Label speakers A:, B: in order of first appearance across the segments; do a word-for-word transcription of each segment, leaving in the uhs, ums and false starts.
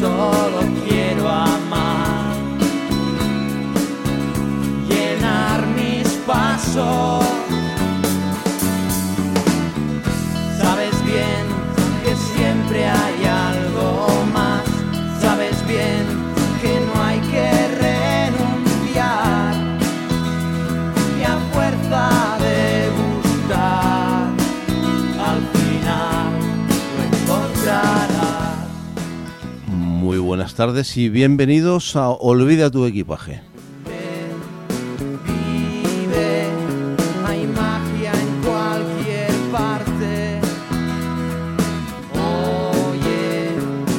A: Solo quiero amar, llenar mis pasos. Sabes bien que siempre hay algo más. Sabes bien que no hay que renunciar, y a fuerza de buscar, al final lo encontrarás.
B: Muy buenas tardes y bienvenidos a Olvida tu equipaje.
A: Vive, hay magia en cualquier parte. Oye,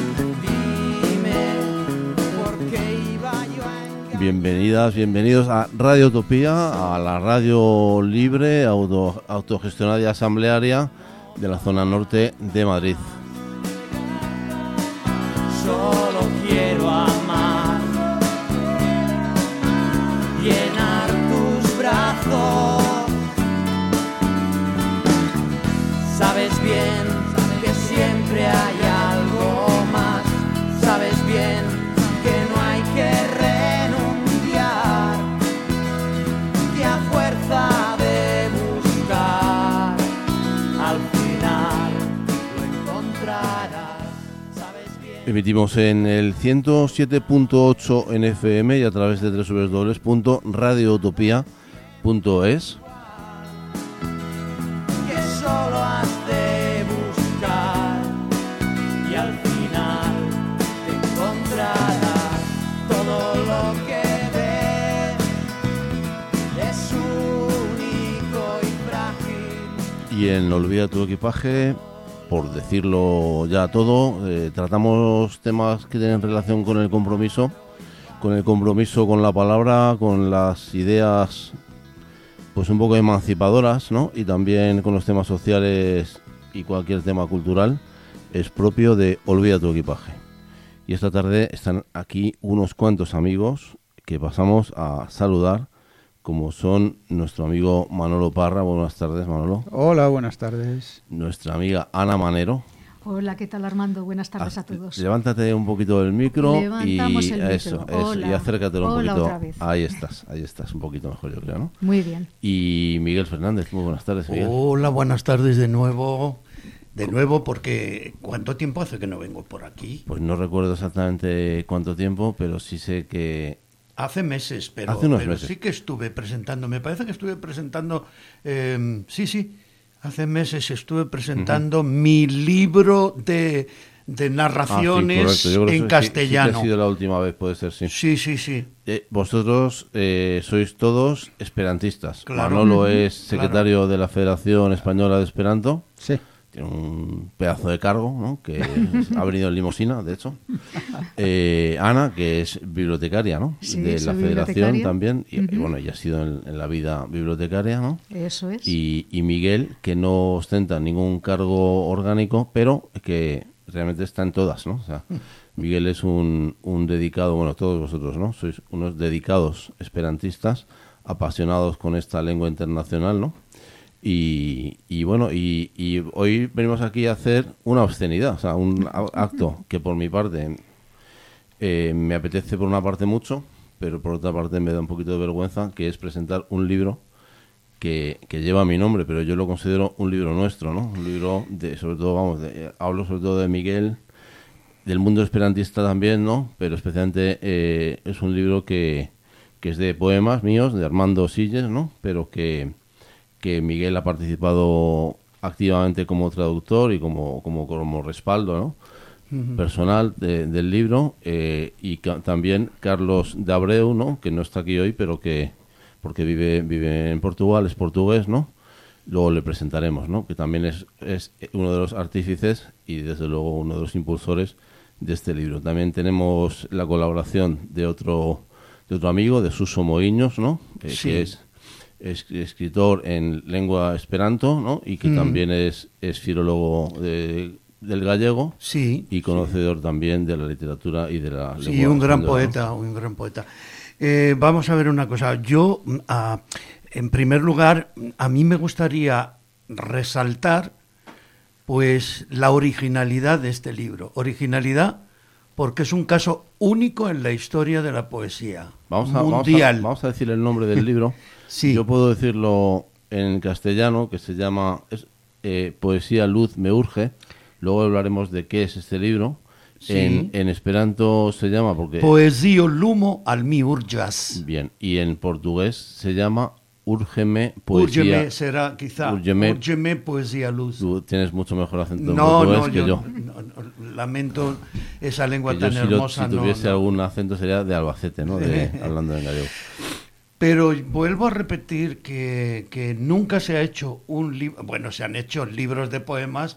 A: dime, ¿por qué iba yo a engañar?
B: Bienvenidas, bienvenidos a Radio Utopía, a la radio libre, auto, autogestionada y asamblearia de la zona norte de Madrid.
A: Solo quiero amar, llenar tus brazos. Sabes bien que siempre hay algo más. Sabes bien que no hay que renunciar, que a fuerza de buscar, al final lo encontrarás.
B: Emitimos en el ciento siete punto ocho en F M y a través de doble u doble u doble u punto radio utopía punto es.
A: Que solo has de buscar y al final te encontrarás. Todo lo que ves es único y frágil.
B: Y en Olvida tu equipaje, por decirlo ya todo, eh, tratamos temas que tienen relación con el compromiso, con el compromiso con la palabra, con las ideas pues un poco emancipadoras, ¿no? Y también con los temas sociales y cualquier tema cultural es propio de Olvida tu equipaje. Y esta tarde están aquí unos cuantos amigos que pasamos a saludar, como son nuestro amigo Manolo Parra. Buenas tardes, Manolo.
C: Hola, buenas tardes.
B: Nuestra amiga Ana Manero.
D: Hola, ¿qué tal, Armando? Buenas tardes
B: Ah,
D: a todos.
B: Levántate un poquito del micro.
D: Levantamos
B: y
D: el micro.
B: eso, eso,
D: Hola.
B: y acércatelo un
D: Hola
B: poquito.
D: otra vez.
B: Ahí estás, ahí estás, un poquito mejor, yo creo, ¿no?
D: Muy bien.
B: Y Miguel Fernández, muy buenas tardes, Miguel.
E: Hola, buenas tardes de nuevo. De nuevo, porque ¿cuánto tiempo hace que no vengo por aquí?
B: Pues no recuerdo exactamente cuánto tiempo, pero sí sé que
E: Hace meses, pero,
B: Hace unos
E: pero
B: meses.
E: sí que estuve presentando. Me parece que estuve presentando, eh, sí, sí, hace meses estuve presentando uh-huh. mi libro de, de narraciones
B: ah, sí, en
E: en castellano.
B: Sí, sí que ha sido la última vez, puede ser, sí.
E: Sí, sí, sí.
B: Eh, vosotros eh, sois todos esperantistas.
E: Claro.
B: Manolo
E: Uh-huh.
B: es secretario claro. de la Federación Española de Esperanto.
C: Sí.
B: Tiene un pedazo de cargo, ¿no? Que es, ha venido en limusina, de hecho. Eh, Ana, que es bibliotecaria, ¿no?
D: Sí,
B: de la Federación también. Y, uh-huh. y bueno, ella ha sido en, en la vida bibliotecaria, ¿no?
D: Eso es.
B: Y, y Miguel, que no ostenta ningún cargo orgánico, pero que realmente está en todas, ¿no? O sea, Miguel es un, un dedicado, bueno, todos vosotros, ¿no? Sois unos dedicados esperantistas, apasionados con esta lengua internacional, ¿no? Y, y bueno, y, y hoy venimos aquí a hacer una obscenidad, o sea, un acto que por mi parte eh, me apetece por una parte mucho, pero por otra parte me da un poquito de vergüenza, que es presentar un libro que, que lleva mi nombre, pero yo lo considero un libro nuestro, ¿no? Un libro de, sobre todo, vamos, de, hablo sobre todo de Miguel, del mundo esperantista también, ¿no? Pero especialmente eh, es un libro que, que es de poemas míos, de Armando Silles, ¿no? Pero que que Miguel ha participado activamente como traductor y como como, como respaldo, ¿no? Uh-huh. personal de, del libro, eh, y ca- también Carlos de Abreu, ¿no? Que no está aquí hoy, pero que porque vive vive en Portugal, es portugués, ¿no? Luego le presentaremos, ¿no? Que también es, es uno de los artífices y desde luego uno de los impulsores de este libro. También tenemos la colaboración de otro de otro amigo, de Suso Moiños, ¿no? Eh,
E: sí.
B: Que es es escritor en lengua esperanto, ¿no? Y que mm. también es, es filólogo de, del gallego,
E: sí,
B: y conocedor sí. también de la literatura y de la
E: sí,
B: lengua.
E: Sí, un gran
B: española,
E: poeta,
B: ¿no?
E: un gran poeta. Eh, vamos a ver una cosa. Yo, uh, en primer lugar, a mí me gustaría resaltar, pues, la originalidad de este libro. Originalidad porque es un caso único en la historia de la poesía
B: Vamos a,
E: mundial.
B: Vamos a, vamos a decir el nombre del libro.
E: Sí.
B: Yo puedo decirlo en castellano, que se llama es, eh, Poesía Luz me urge. Luego hablaremos de qué es este libro.
E: Sí.
B: En, en esperanto se llama porque
E: Poesio lumo al mi urgas.
B: bien, y en portugués se llama Úrgeme Poesía.
E: Úrgeme será quizá.
B: Úrgeme.
E: Úrgeme Poesía Luz.
B: Tú tienes mucho mejor acento en
E: No,
B: portugués
E: no,
B: que
E: yo,
B: yo.
E: no, no, lamento esa lengua
B: Que yo
E: tan
B: si, lo-
E: hermosa.
B: si
E: no,
B: tuviese
E: no.
B: algún acento sería de Albacete, ¿no? De, hablando en gallego.
E: Pero vuelvo a repetir que, que nunca se ha hecho un libro, bueno, se han hecho libros de poemas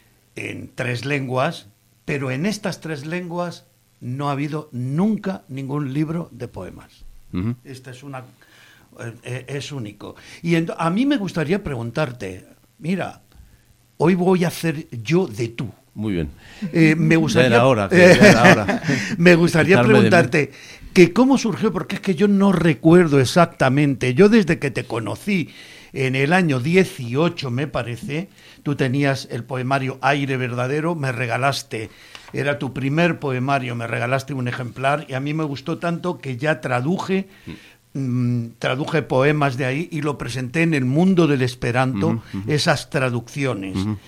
E: en tres lenguas, pero en estas tres lenguas no ha habido nunca ningún libro de poemas.
B: Ujú.
E: Este es una eh, es único. Y ent- a mí me gustaría preguntarte, mira, hoy voy a hacer yo de tú.
B: Muy bien.
E: Eh, me gustaría,
B: Ya era hora, que ya era hora.
E: me gustaría
B: Quitarme de mí.
E: preguntarte que cómo surgió, porque es que yo no recuerdo exactamente. Yo desde que te conocí en el año dieciocho, me parece, tú tenías el poemario Aire Verdadero, me regalaste, era tu primer poemario, me regalaste un ejemplar y a mí me gustó tanto que ya traduje, mm, traduje poemas de ahí y lo presenté en el Mundo del Esperanto,
B: Ujú, ujú.
E: esas traducciones.
B: Ujú.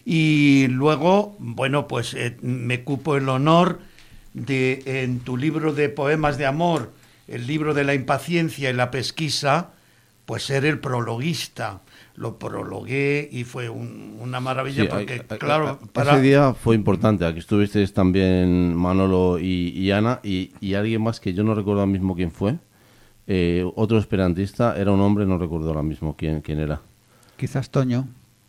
E: Y luego, bueno, pues eh, me cupo el honor de, en tu libro de poemas de amor, el libro de la impaciencia y la pesquisa, pues ser el prologuista. Lo prologué y fue un- una maravilla
B: Sí,
E: porque,
B: hay- hay-
E: claro,
B: hay-
E: para...
B: ese día fue importante. Aquí estuvisteis también Manolo y, y Ana y, y alguien más que yo no recuerdo ahora mismo quién fue. Eh, otro esperantista, era un hombre, no recuerdo ahora mismo quién, quién era.
C: Quizás Toño.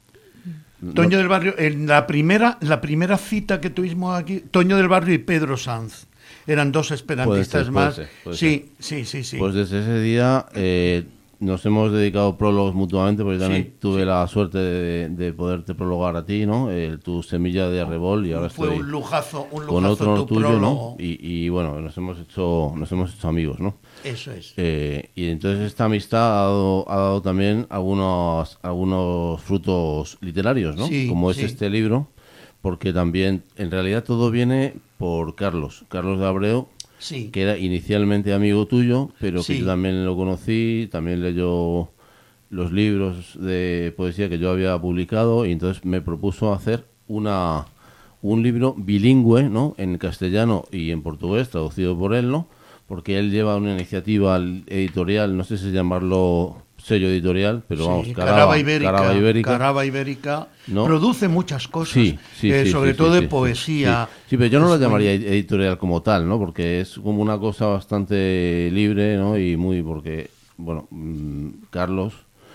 E: Toño del Barrio, en la primera, la primera cita que tuvimos aquí, Toño del Barrio y Pedro Sanz. Eran dos esperantistas
B: Puede ser, puede
E: más.
B: ser, puede
E: sí, sí, sí, sí.
B: Pues desde ese día eh, nos hemos dedicado prólogos mutuamente, porque también
E: Sí,
B: tuve
E: sí.
B: la suerte de, de poderte prologar a ti, ¿no? Eh, tu semilla de arrebol y ahora
E: Fue
B: estoy
E: un lujazo, un lujazo
B: con otro
E: tu
B: tuyo,
E: prólogo.
B: ¿no? Y, y bueno, nos hemos hecho nos hemos hecho amigos, ¿no?
E: Eso es.
B: Eh, y entonces esta amistad ha dado, ha dado también algunos algunos frutos literarios, ¿no?
E: Sí,
B: Como es
E: sí.
B: este libro, porque también en realidad todo viene por Carlos, Carlos de Abreu,
E: Sí.
B: que era inicialmente amigo tuyo, pero que
E: Sí.
B: yo también lo conocí, también leyó los libros de poesía que yo había publicado y entonces me propuso hacer una un libro bilingüe, ¿no? En castellano y en portugués, traducido por él, ¿no? Porque él lleva una iniciativa editorial, no sé si llamarlo sello editorial, pero
E: Sí,
B: vamos,
E: Caraba,
B: Caraba,
E: Ibérica,
B: Caraba Ibérica.
E: Caraba Ibérica
B: ¿No?
E: produce muchas cosas,
B: Sí, sí,
E: eh,
B: sí,
E: sobre
B: sí,
E: todo
B: sí,
E: de
B: sí,
E: poesía.
B: Sí, sí, pero yo no lo
E: Es
B: llamaría editorial como tal, ¿no? Porque es como una cosa bastante libre, ¿no? Y muy, porque, bueno, mm, Carlos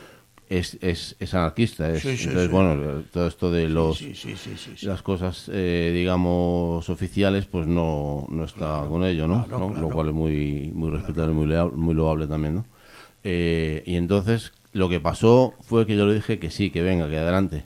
B: es, es, es anarquista, es,
E: Sí, sí,
B: entonces,
E: sí.
B: bueno, todo esto de los
E: Sí, sí, sí, sí, sí.
B: las cosas, eh, digamos, oficiales, pues no, no está con ello, ¿no?
E: claro,
B: ¿no?
E: claro.
B: Lo cual es muy, muy respetable, muy, lea- muy loable también, ¿no? Eh, y entonces lo que pasó fue que yo le dije que sí, que venga, que adelante.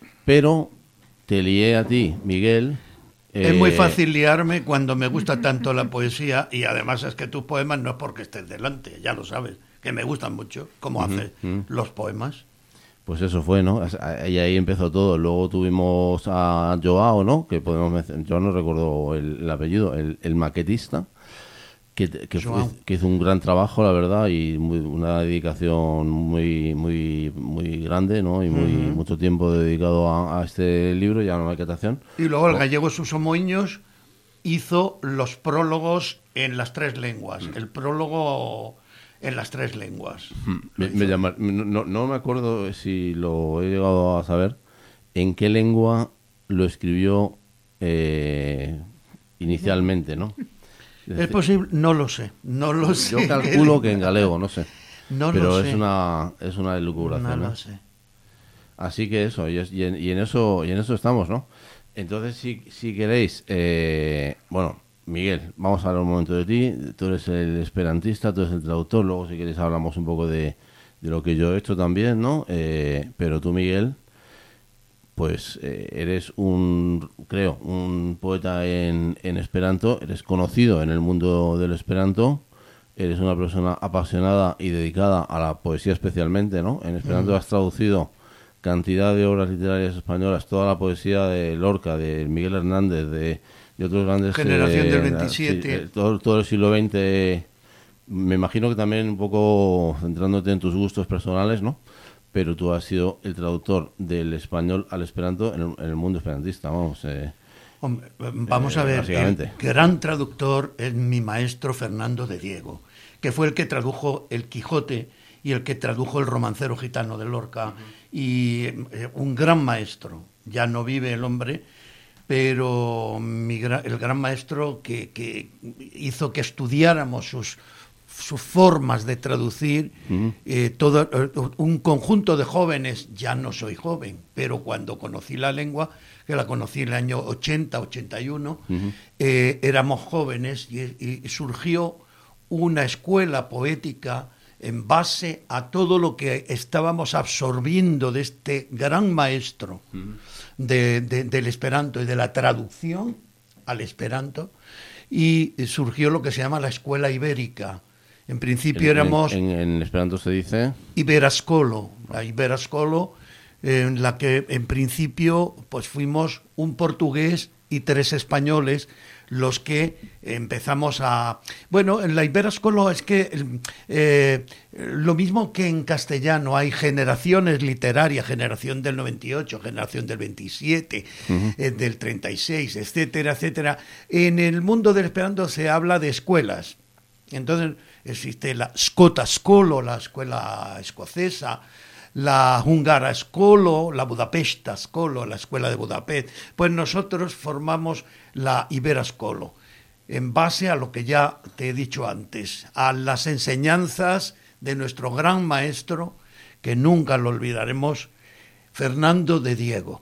B: Pero te lié a ti, Miguel.
E: Es muy
B: eh,
E: fácil liarme cuando me gusta tanto la poesía y además es que tus poemas no es porque estés delante, ya lo sabes, que me gustan mucho, como haces
B: ujú.
E: los poemas.
B: Pues eso fue, ¿no? Y ahí empezó todo. Luego tuvimos a Joao, ¿no? Que podemos mencionar, yo no recuerdo el, el apellido, el, el maquetista, que, que, fue-
E: Joao.
B: que hizo un gran trabajo, la verdad, y muy- una dedicación muy muy muy grande, ¿no? Y muy
E: Ujú.
B: mucho tiempo dedicado a, a este libro y a la maquetación.
E: Y luego el gallego Suso Moiños hizo los prólogos en las tres lenguas,
B: Mm.
E: el prólogo en las tres lenguas.
B: Me, me llama- no, no- no me acuerdo si lo he llegado a saber en qué lengua lo escribió eh, inicialmente, ¿no?
E: Es posible, no lo sé, no lo sé.
B: Yo calculo que en galego, no sé.
E: No
B: pero
E: lo
B: es
E: sé.
B: una es una elucubración.
E: No
B: ¿eh?
E: lo sé.
B: Así que eso, y, es- y en, y en eso y en eso estamos, ¿no? Entonces, si, si queréis, eh, bueno, Miguel, vamos a hablar un momento de ti. Tú eres el esperantista, tú eres el traductor. Luego, si queréis, hablamos un poco de, de lo que yo he hecho también, ¿no? Eh, pero tú, Miguel, pues eh, eres un, creo, un poeta en, en esperanto. Eres conocido en el mundo del esperanto. Eres una persona apasionada y dedicada a la poesía especialmente, ¿no? En esperanto has traducido cantidad de obras literarias españolas, toda la poesía de Lorca, de Miguel Hernández, de, y otros grandes...
E: Generación
B: eh,
E: del veintisiete.
B: Sí, eh, todo, todo el siglo veinte, me imagino que también un poco centrándote en tus gustos personales, ¿no? Pero tú has sido el traductor del español al esperanto en el, en el mundo esperantista, vamos. Eh,
E: Hombre, vamos
B: eh,
E: a ver, el
B: básicamente.
E: gran traductor es mi maestro Fernando de Diego, que fue el que tradujo El Quijote y el que tradujo El romancero gitano de Lorca, uh-huh. y eh, un gran maestro. Ya no vive el hombre, pero mi, el gran maestro que, que hizo que estudiáramos sus... sus formas de traducir, uh-huh. eh, todo un conjunto de jóvenes. Ya no soy joven, pero cuando conocí la lengua, que la conocí en el año ochenta, ochenta y uno, uh-huh. eh, éramos jóvenes y, y surgió una escuela poética en base a todo lo que estábamos absorbiendo de este gran maestro uh-huh. de, de, del esperanto y de la traducción al esperanto, y surgió lo que se llama la escuela ibérica. En principio
B: en,
E: éramos...
B: En, en, en esperanto se dice...
E: Iberascolo, la Iberascolo, en la que en principio pues fuimos un portugués y tres españoles los que empezamos a... Bueno, en la Iberascolo es que eh, lo mismo que en castellano hay generaciones literarias, generación del noventa y ocho, generación del veintisiete, uh-huh. eh, del treinta y seis, etcétera, etcétera. En el mundo del esperanto se habla de escuelas. Entonces existe la Scota Scolo, la escuela escocesa, la Húngara Scolo, la Budapesta Scolo, la escuela de Budapest. Pues nosotros formamos la Iberascolo, en base a lo que ya te he dicho antes, a las enseñanzas de nuestro gran maestro, que nunca lo olvidaremos, Fernando de Diego.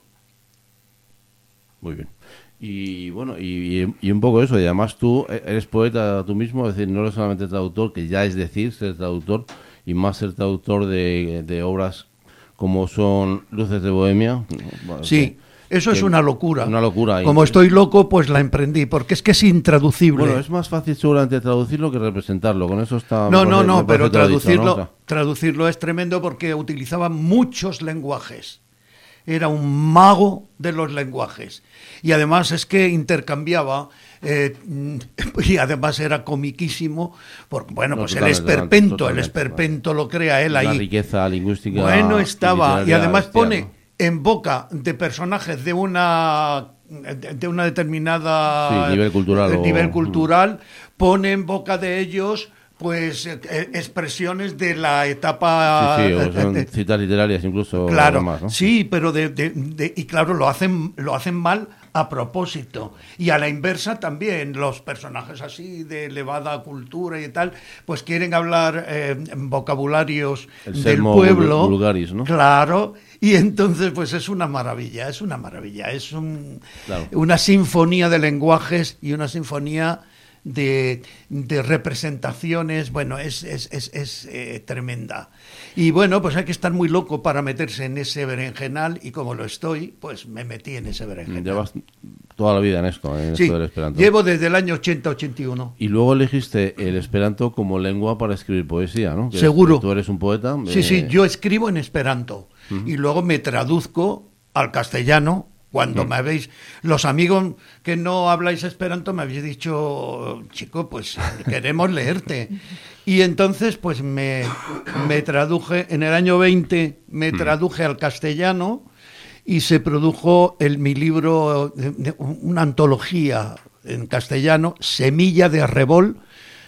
B: Muy bien. Y bueno, y, y un poco eso, y además tú eres poeta tú mismo, es decir, no eres solamente traductor, que ya es decir ser traductor, y más ser traductor de, de obras como son Luces de Bohemia. Bueno,
E: sí, que, eso que es una locura.
B: Una locura.
E: Como estoy loco, pues la emprendí, porque es que es intraducible.
B: Bueno, es más fácil seguramente traducirlo que representarlo, con eso está...
E: No, no, no, pero traducirlo,
B: dicho, ¿no? O sea,
E: traducirlo es tremendo porque utilizaba muchos lenguajes. Era un mago de los lenguajes. Y además es que intercambiaba, eh, y además era comiquísimo, porque, bueno, no, pues el esperpento, totalmente, el esperpento claro. Lo crea él ahí.
B: La riqueza lingüística.
E: Bueno, estaba, y, y además bestial, pone
B: ¿no?
E: en boca de personajes de una... de una determinada...
B: Sí, nivel cultural.
E: Eh,
B: o...
E: nivel cultural, pone en boca de ellos... pues eh, expresiones de la etapa...
B: Sí, sí, o son de, citas literarias incluso.
E: Claro,
B: más, ¿no?
E: sí, pero de, de, de, y claro, lo hacen, lo hacen mal a propósito. Y a la inversa también, los personajes así de elevada cultura y tal, pues quieren hablar eh, vocabularios
B: El
E: del pueblo.
B: Vulgaris, ¿no?
E: Claro, y entonces pues es una maravilla, es una maravilla, es un,
B: claro.
E: una sinfonía de lenguajes y una sinfonía... De, de representaciones, bueno, es, es, es, es eh, tremenda. Y bueno, pues hay que estar muy loco para meterse en ese berenjenal, y como lo estoy, pues me metí en ese berenjenal.
B: Llevas toda la vida en esto, en
E: sí,
B: esto del esperanto.
E: Llevo desde el año ochenta ochenta y uno.
B: Y luego elegiste el esperanto como lengua para escribir poesía, ¿no? Que
E: Seguro.
B: Es, tú eres un poeta.
E: Sí,
B: eh...
E: sí, yo escribo en esperanto, uh-huh. y luego me traduzco al castellano. Cuando me habéis, los amigos que no habláis esperanto me habéis dicho, chico, pues queremos leerte. Y entonces pues me, me traduje, en el año veinte me traduje al castellano y se produjo el, mi libro, una antología en castellano, Semilla de Arrebol,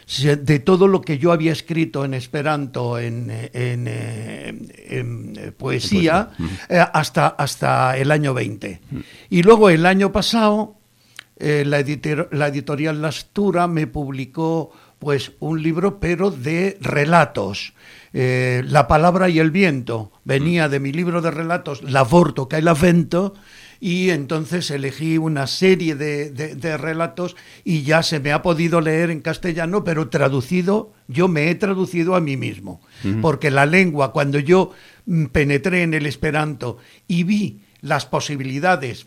E: de todo lo que yo había escrito en esperanto, en, en, en, en poesía, eh, hasta, hasta el año veinte. Y luego el año pasado, eh, la, editor, la editorial Lastura me publicó pues un libro, pero de relatos. Eh, La palabra y el viento venía de mi libro de relatos, L'avorto che è l'avvento, y entonces elegí una serie de, de, de relatos y ya se me ha podido leer en castellano, pero traducido, yo me he traducido a mí mismo, uh-huh. porque la lengua, cuando yo penetré en el esperanto y vi las posibilidades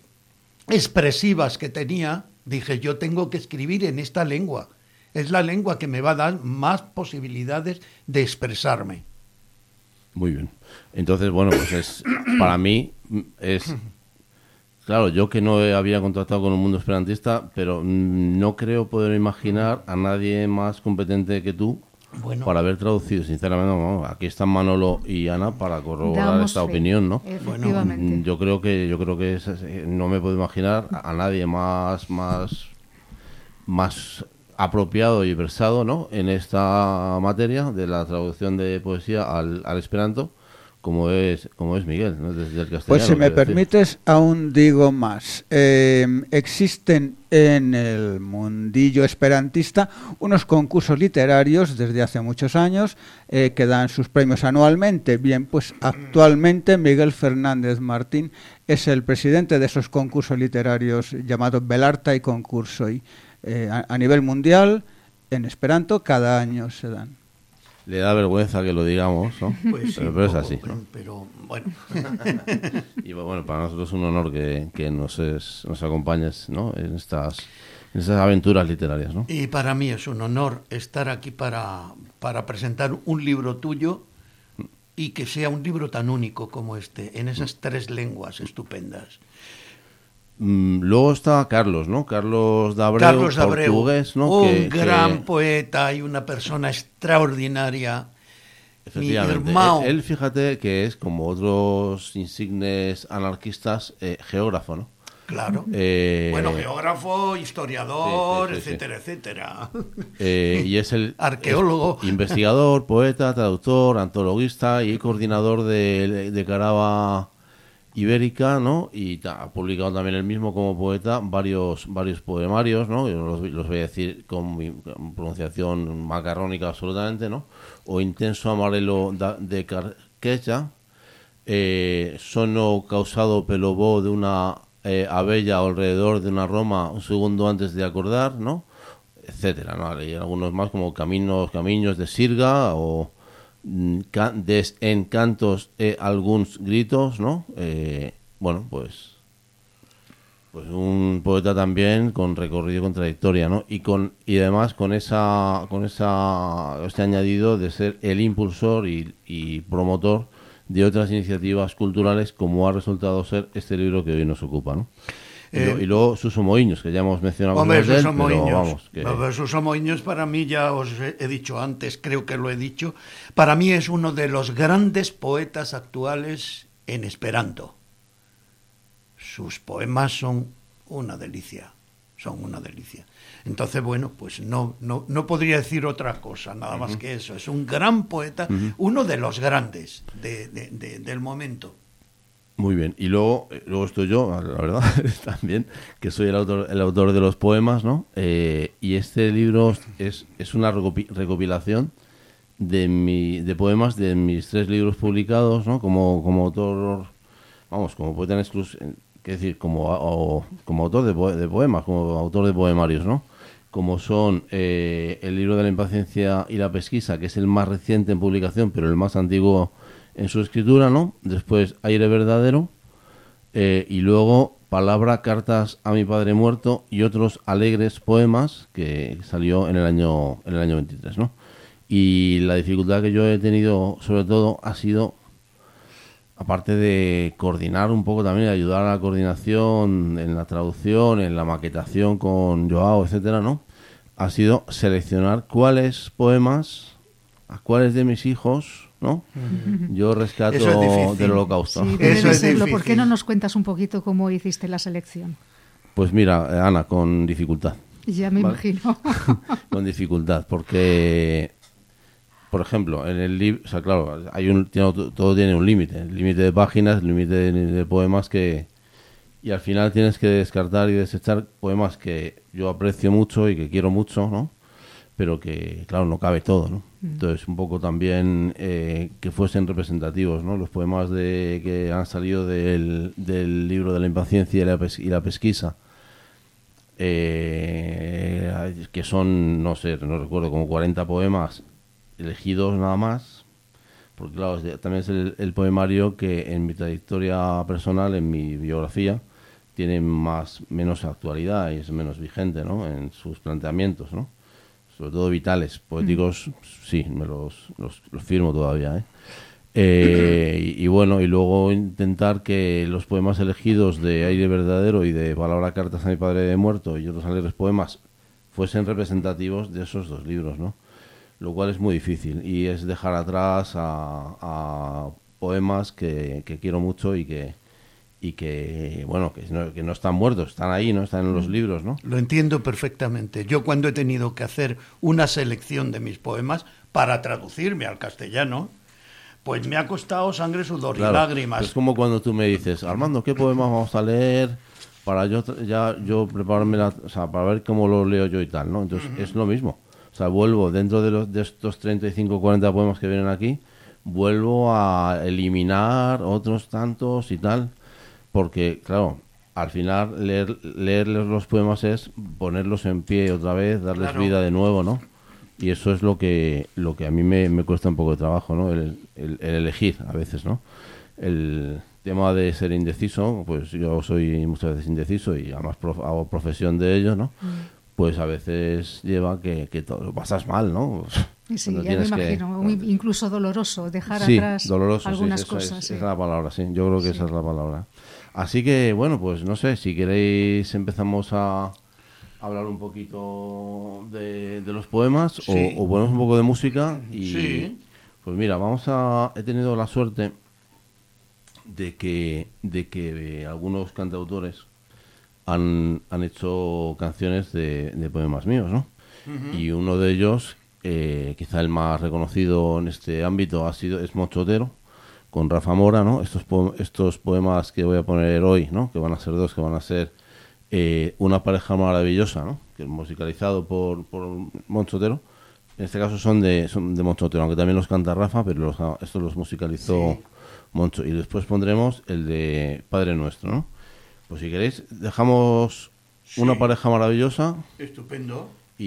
E: expresivas que tenía, dije, yo tengo que escribir en esta lengua, es la lengua que me va a dar más posibilidades de expresarme.
B: Muy bien. Entonces, bueno, pues es, para mí es... claro, yo que no había contactado con el mundo esperantista, pero mm, no creo poder imaginar a nadie más competente que tú
E: Bueno.
B: para haber traducido, sinceramente. No, aquí están Manolo y Ana para corroborar
D: Damos
B: esta
D: fe,
B: opinión, ¿no?
D: Efectivamente.
B: Mm, Yo creo que yo creo que es- no me puedo imaginar a nadie más más más apropiado y versado, ¿no? En esta materia de la traducción de poesía al, al esperanto, como es como es Miguel, ¿no? Desde el castellano.
C: Pues si me
B: quiero decir.
C: permites, aún digo más. Eh, existen en el mundillo esperantista unos concursos literarios desde hace muchos años eh, que dan sus premios anualmente. Bien, pues actualmente Miguel Fernández Martín es el presidente de esos concursos literarios llamados Belarta y Concurso. Y eh, a, a nivel mundial, en esperanto, cada año se dan.
B: Le da vergüenza que lo digamos, ¿no?
E: Pues sí,
B: pero, pero es
E: poco,
B: así,
E: pero,
B: ¿no?
E: pero, bueno.
B: Y bueno, para nosotros es un honor que, que nos, es- nos acompañes, ¿no? En estas, en estas aventuras literarias, ¿no?
E: Y para mí es un honor estar aquí para, para presentar un libro tuyo y que sea un libro tan único como este, en esas tres lenguas estupendas.
B: Mm, luego está Carlos, ¿no? Carlos de Abreu,
E: Carlos de Abreu,
B: portugués, ¿no?
E: un
B: Que-
E: gran
B: que-
E: poeta y una persona extraordinaria.
B: Efectivamente.
E: Mi hermano.
B: Él, él, fíjate que es, como otros insignes anarquistas, eh, geógrafo, ¿no?
E: Claro.
B: Eh,
E: Bueno, geógrafo, historiador,
B: sí, sí, sí,
E: etcétera, etcétera.
B: eh, y es el
E: Arqueólogo.
B: es investigador, poeta, traductor, antologuista y coordinador de, de Carava Ibérica, ¿no? Y ta- ha publicado también él mismo como poeta varios varios poemarios, ¿no? Yo los, los voy a decir con mi con pronunciación macarrónica absolutamente, ¿no? O Intenso amarelo da- de Carqueja, eh, Sono causado pelo bo de una eh, abella alrededor de una Roma un segundo antes de acordar, ¿no? Etcétera, ¿no? Hay algunos más como Caminos, Caminos de Sirga o mm, ca- des encantos e algunos gritos, ¿no? Eh, bueno, pues pues un poeta también con recorrido y con trayectoria, ¿no? Y con y además con esa con esa este añadido de ser el impulsor y, y promotor de otras iniciativas culturales, como ha resultado ser este libro que hoy nos ocupa, ¿no? Y,
E: Eh,
B: lo- y luego Suso Moiños, que ya hemos mencionado
E: Hombre,
B: cosas de él,
E: Suso
B: pero
E: Moiños.
B: vamos, que
E: Hombre, Suso Moiños para mí, ya os he he dicho antes, creo que lo he dicho, para mí es uno de los grandes poetas actuales en esperanto. Sus poemas son una delicia, son una delicia. Entonces, bueno, pues no, no, no podría decir otra cosa, nada más que eso. Es un gran poeta, uno de los grandes de, de- de- del momento.
B: muy bien. Y luego, eh, luego estoy yo, la verdad, también, que soy el autor, el autor de los poemas, ¿no? Eh, y este libro es, es una recopi- recopilación de mi, de poemas de mis tres libros publicados, ¿no? Como, como autor, vamos, como poeta en exclusión, es decir, como, o- como autor de, poe- de poemas, como autor de poemarios, ¿no? Como son eh, el libro de la impaciencia y la pesquisa, que es el más reciente en publicación, pero el más antiguo en su escritura, ¿no? Después Aire verdadero, eh, y luego Palabra, cartas a mi padre muerto y otros alegres poemas, que salió en el año en el año veintitrés, ¿no? Y la dificultad que yo he tenido, sobre todo, ha sido, aparte de coordinar un poco también, de ayudar a la coordinación en la traducción, en la maquetación con Joao, etcétera, ¿no? Ha sido seleccionar cuáles poemas, a cuáles de mis hijos, ¿no? Yo rescato
E: Eso es difícil.
B: del Holocausto.
D: Sí, debe
E: Eso
D: de
E: es
D: serlo. ¿Por qué
E: difícil.
D: no nos cuentas un poquito cómo hiciste la selección?
B: Pues mira, eh, Ana, con dificultad.
D: Ya me
B: Vale.
D: imagino.
B: Con dificultad, porque, por ejemplo, en el libro, o sea, claro, hay un, tiene- todo tiene un límite, el límite de páginas, el límite de, de poemas que, y al final tienes que descartar y desechar poemas que yo aprecio mucho y que quiero mucho, ¿no? Pero que, claro, no cabe todo, ¿no? Entonces, un poco también eh, que fuesen representativos, ¿no? Los poemas de que han salido del, del libro de la impaciencia y la, pes- y la pesquisa, eh, que son, no sé, no recuerdo, como cuarenta poemas elegidos nada más, porque claro, es de- también es el, el poemario que en mi trayectoria personal, en mi biografía, tiene más menos actualidad y es menos vigente, ¿no? En sus planteamientos, ¿no? Sobre todo vitales, poéticos, sí, me los, los, los firmo todavía, ¿eh? Eh, y, y bueno, y luego intentar que los poemas elegidos de Aire Verdadero y de Palabra Cartas a mi padre muerto y otros alegres poemas fuesen representativos de esos dos libros, ¿no? Lo cual es muy difícil y es dejar atrás a, a poemas que, que quiero mucho y que y que bueno que no, que no están muertos, están ahí, no están en los libros, ¿no?
E: Lo entiendo perfectamente. Yo cuando he tenido que hacer una selección de mis poemas para traducirme al castellano, pues me ha costado sangre, sudor
B: Claro,
E: y lágrimas.
B: es como cuando tú me dices, Armando, ¿qué poemas vamos a leer para yo tra- ya yo prepararme la, o sea, para ver cómo lo leo yo y tal, ¿no? Entonces uh-huh. es lo mismo. O sea, vuelvo dentro de los de estos treinta y cinco o cuarenta poemas que vienen aquí, vuelvo a eliminar otros tantos y tal, porque claro, al final leer leerles los poemas es ponerlos en pie otra vez, darles
E: Claro.
B: vida de nuevo, ¿no? Y eso es lo que lo que a mí me, me cuesta un poco de trabajo, ¿no? El, el, el elegir a veces, ¿no? El tema de ser indeciso, pues yo soy muchas veces indeciso y además prof, hago profesión de ello, ¿no? Mm. Pues a veces lleva que, que todo lo pasas mal, ¿no?
D: Sí, ya me imagino,
B: que,
D: muy, incluso doloroso dejar
B: sí,
D: atrás
B: doloroso,
D: algunas
B: sí,
D: cosas.
B: Es,
D: sí.
B: es la palabra, sí, yo creo que
D: sí.
B: esa es la palabra. Así que, bueno, pues no sé, si queréis empezamos a hablar un poquito de, de los poemas sí. o, o ponemos un poco de música y
E: sí.
B: Pues mira, vamos a he tenido la suerte de que de que eh, algunos cantautores han, han hecho canciones de, de poemas míos, ¿no? Uh-huh. Y uno de ellos, eh, quizá el más reconocido en este ámbito, ha sido es Moncho Otero, con Rafa Mora, ¿no? Estos po- estos poemas que voy a poner hoy, ¿no? Que van a ser dos, que van a ser eh, Una pareja maravillosa, ¿no? Que es musicalizado por, por Moncho Otero. En este caso son de son de Moncho Otero, aunque también los canta Rafa, pero los, estos los musicalizó sí. Moncho. Y después pondremos el de Padre Nuestro, ¿no? Pues si queréis, dejamos sí. Una pareja maravillosa.
E: Estupendo.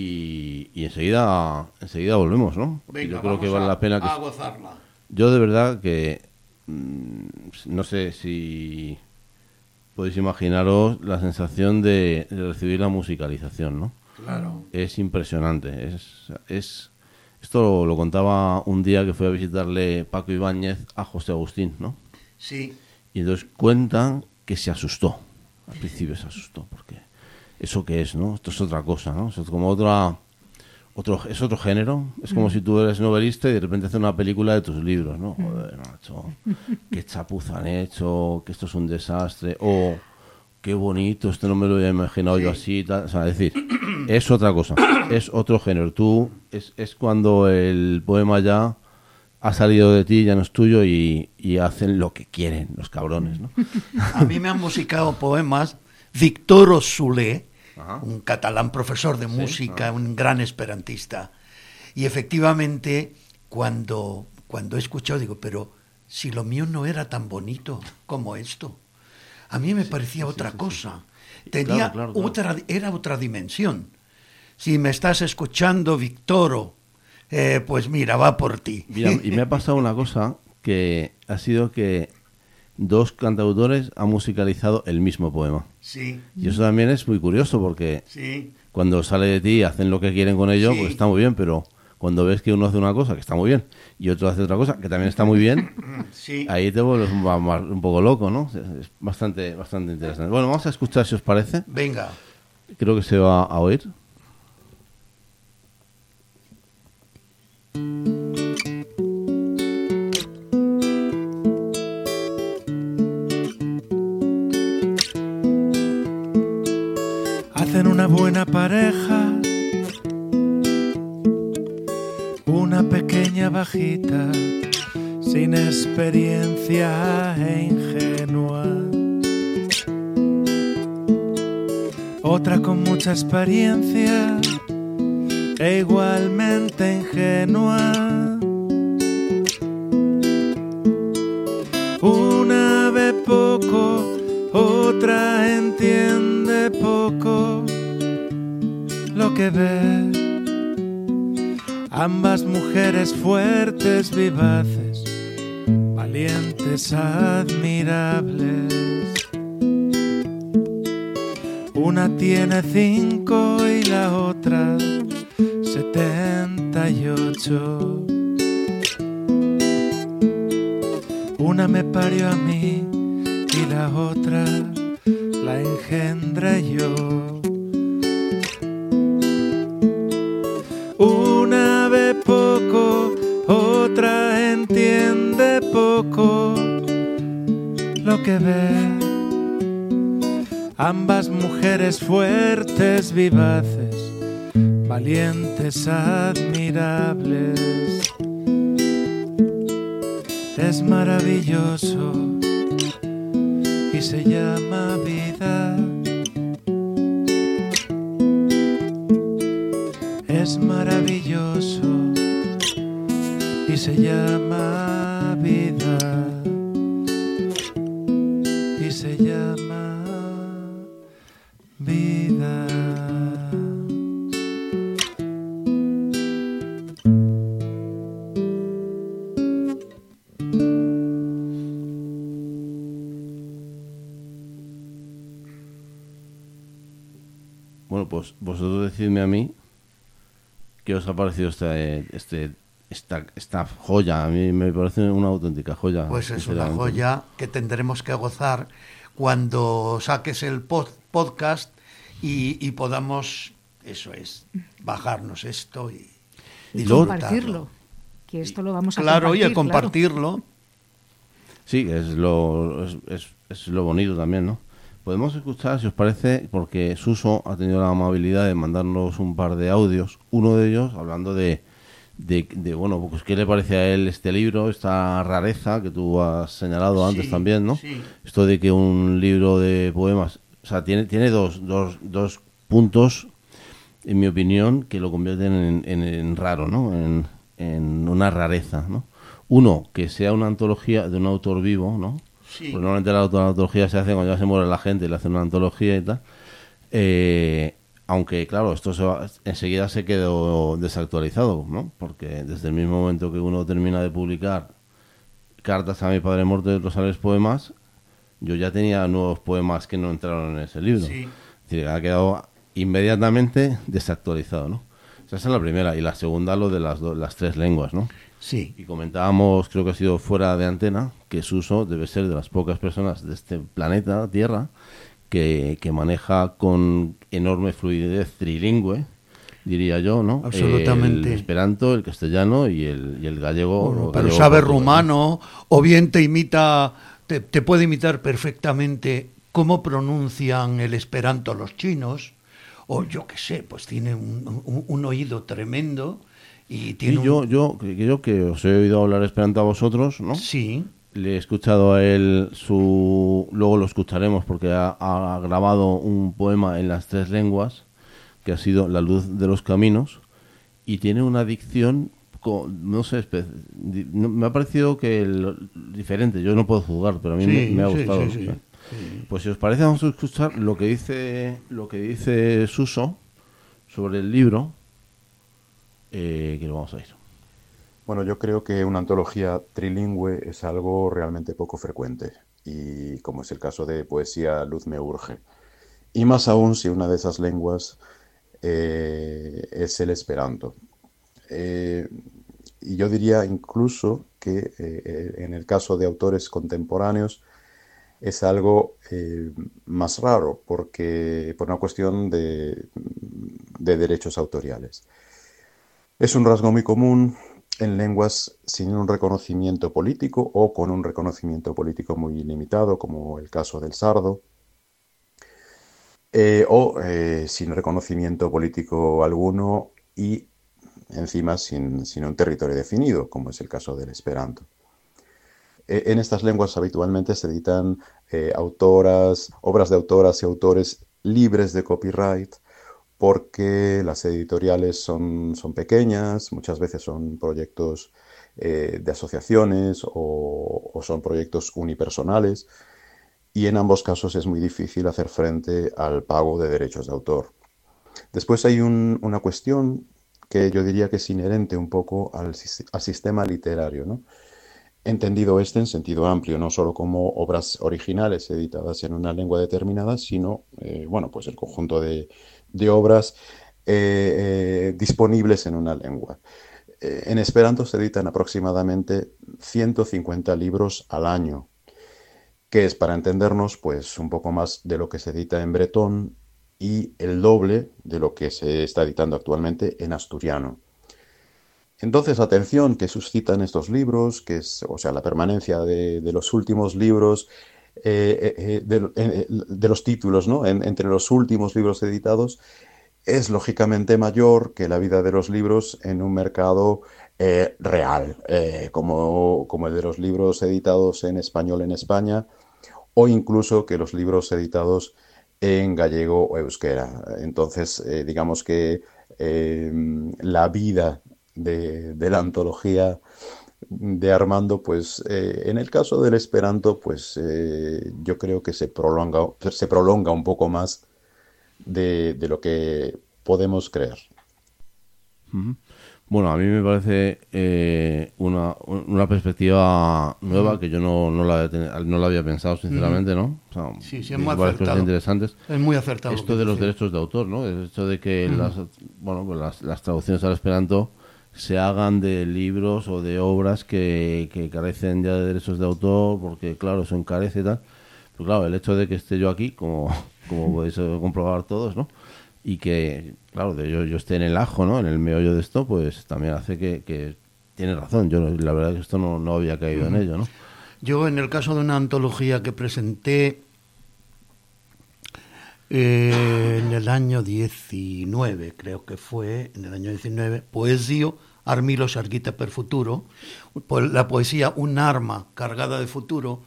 B: Y, y enseguida enseguida volvemos, ¿no?
E: Venga,
B: yo creo que vale
E: a,
B: la pena que
E: a gozarla.
B: Yo de verdad que mmm, no sé si podéis imaginaros la sensación de, de recibir la musicalización, ¿no?
E: Claro.
B: Es impresionante. Es, es esto lo, lo contaba un día que fui a visitarle Paco Ibáñez a José Agustín, ¿no?
E: Sí.
B: Y entonces cuentan que se asustó. Al principio se asustó porque ¿eso qué es, no? Esto es otra cosa, ¿no? Es como otra, otro, es otro género. Es como mm. si tú eres novelista y de repente haces una película de tus libros, ¿no? Joder, macho, qué chapuza han hecho, que esto es un desastre, o qué bonito, esto no me lo había imaginado sí. yo así, tal. O sea, es decir, es otra cosa, es otro género. Tú, es, es cuando el poema ya ha salido de ti, ya no es tuyo y, y hacen lo que quieren los cabrones, ¿no?
E: A mí me han musicado poemas Victor Soler, un catalán profesor de música, sí, un gran esperantista. Y efectivamente, cuando, cuando he escuchado, digo, pero si lo mío no era tan bonito como esto. A mí me sí, parecía sí, otra sí, cosa. Sí. Tenía claro, claro, claro. otra, era otra dimensión. Si me estás escuchando, Victoro, eh, pues mira, va por ti.
B: Mira, y me ha pasado una cosa que ha sido que dos cantautores han musicalizado el mismo poema.
E: Sí.
B: Y eso también es muy curioso porque
E: sí.
B: cuando sale de ti hacen lo que quieren con ello,
E: sí.
B: pues está muy bien, pero cuando ves que uno hace una cosa que está muy bien y otro hace otra cosa que también está muy bien,
E: sí.
B: ahí te vuelves un, un poco loco, ¿no? Es bastante, bastante interesante. Bueno, vamos a escuchar si os parece.
E: Venga.
B: Creo que se va a oír.
F: Hacen una buena pareja, una pequeña bajita, sin experiencia e ingenua. Otra con mucha experiencia e igualmente ingenua. Una ve poco, otra entiende poco lo que ve. Ambas mujeres fuertes, vivaces, valientes, admirables. Una tiene cinco y la otra setenta y ocho. Una me parió a mí y la otra la engendré yo. Una ve poco, otra entiende poco lo que ve. Ambas mujeres fuertes, vivaces, valientes, admirables. Es maravilloso y se llama vida. Es maravilloso y se llama vida. Y se llama vida.
B: Bueno, pues vosotros decidme a mí qué os ha parecido este, este, esta, esta joya. A mí me parece una auténtica joya.
E: Pues es una joya que tendremos que gozar cuando saques el pod, podcast y, y podamos, eso es, bajarnos esto y,
D: y compartirlo. Que esto lo vamos a
E: claro,
D: compartir.
E: Y a compartirlo. Claro.
B: Sí, es lo, es, es, es lo bonito también, ¿no? Podemos escuchar, si os parece, porque Suso ha tenido la amabilidad de mandarnos un par de audios. Uno de ellos hablando de, de, de bueno, pues qué le parece a él este libro, esta rareza que tú has señalado antes
E: sí,
B: también, ¿no?
E: Sí.
B: Esto de que un libro de poemas, o sea, tiene, tiene dos, dos, dos puntos, en mi opinión, que lo convierten en, en, en raro, ¿no? En, en una rareza, ¿no? Uno, que sea una antología de un autor vivo, ¿no?
E: Sí.
B: Pues normalmente la, la antología se hace cuando ya se muere la gente y le hacen una antología y tal. Eh, aunque, claro, esto se va, enseguida se quedó desactualizado, ¿no? Porque desde el mismo momento que uno termina de publicar Cartas a mi padre muerto de Rosales Poemas, yo ya tenía nuevos poemas que no entraron en ese libro.
E: Sí.
B: Es decir, ha quedado inmediatamente desactualizado, ¿no? Esa es la primera. Y la segunda, lo de las, do, las tres lenguas, ¿no?
E: Sí.
B: Y comentábamos, creo que ha sido fuera de antena, que Suso debe ser de las pocas personas de este planeta, Tierra, que, que maneja con enorme fluidez trilingüe, diría yo, ¿no?
E: Absolutamente.
B: El esperanto, el castellano y el, y el gallego.
E: Bueno,
B: o
E: pero
B: gallego
E: sabe
B: portugués,
E: rumano, ¿no? O bien te imita, te, te puede imitar perfectamente cómo pronuncian el esperanto los chinos, o yo qué sé, pues tiene un, un, un oído tremendo. Y, tiene
B: y yo,
E: un...
B: yo, yo que os he oído hablar esperanto a vosotros, ¿no?
E: Sí.
B: Le he escuchado a él su... Luego lo escucharemos porque ha, ha grabado un poema en las tres lenguas que ha sido La luz de los caminos y tiene una dicción, no sé, me ha parecido que el, diferente. Yo no puedo juzgar, pero a mí sí, me, me ha gustado.
E: Sí, sí, sí,
B: ¿no?
E: sí.
B: Pues si os parece vamos a escuchar lo que dice lo que dice Suso sobre el libro. Eh, que lo vamos a ir.
G: Bueno, yo creo que una antología trilingüe es algo realmente poco frecuente y como es el caso de Poesía Luz me urge. Y más aún si una de esas lenguas eh, es el esperanto. Eh, y yo diría incluso que eh, en el caso de autores contemporáneos es algo eh, más raro porque por una cuestión de, de derechos autoriales. Es un rasgo muy común en lenguas sin un reconocimiento político o con un reconocimiento político muy limitado, como el caso del sardo, eh, o eh, sin reconocimiento político alguno y encima sin, sin un territorio definido, como es el caso del esperanto. Eh, en estas lenguas habitualmente se editan eh, autoras, obras de autoras y autores libres de copyright, porque las editoriales son, son pequeñas, muchas veces son proyectos eh, de asociaciones o, o son proyectos unipersonales y en ambos casos es muy difícil hacer frente al pago de derechos de autor. Después hay un, una cuestión que yo diría que es inherente un poco al, al sistema literario, ¿no? Entendido este en sentido amplio, no solo como obras originales editadas en una lengua determinada, sino eh, bueno, pues el conjunto de, de obras eh, eh, disponibles en una lengua. Eh, en Esperanto se editan aproximadamente ciento cincuenta libros al año, que es, para entendernos, pues un poco más de lo que se edita en bretón y el doble de lo que se está editando actualmente en asturiano. Entonces, la atención que suscitan estos libros, que es, o sea, la permanencia de, de los últimos libros, eh, eh, de, eh, de los títulos, ¿no? En, entre los últimos libros editados, es lógicamente mayor que la vida de los libros en un mercado eh, real, eh, como, como el de los libros editados en español en España, o incluso que los libros editados en gallego o euskera. Entonces, eh, digamos que eh, la vida de, de la antología de Armando, pues eh, en el caso del Esperanto, pues eh, yo creo que se prolonga, se prolonga un poco más de, de lo que podemos creer.
B: Uh-huh. Bueno, a mí me parece eh, una, una perspectiva nueva uh-huh. que yo no, no, la, no la había pensado, sinceramente, uh-huh. ¿no? O sea,
E: sí, sí, es muy acertado.
B: Interesantes.
E: Es muy acertado.
B: Esto de los derechos de autor, ¿no? El hecho de que uh-huh. las, bueno, pues las, las traducciones al Esperanto se hagan de libros o de obras que, que carecen ya de derechos de autor, porque, claro, eso encarece y tal. Pero, claro, el hecho de que esté yo aquí, como, como podéis comprobar todos, ¿no? Y que, claro, de yo, yo esté en el ajo, ¿no? En el meollo de esto, pues también hace que, que tiene razón. Yo, la verdad, que esto no, no había caído uh-huh. en ello, ¿no?
E: Yo, en el caso de una antología que presenté eh, en el año diecinueve, creo que fue, en el año diecinueve, Poesio, Armilo Sarguita per futuro, la poesía Un arma cargada de futuro,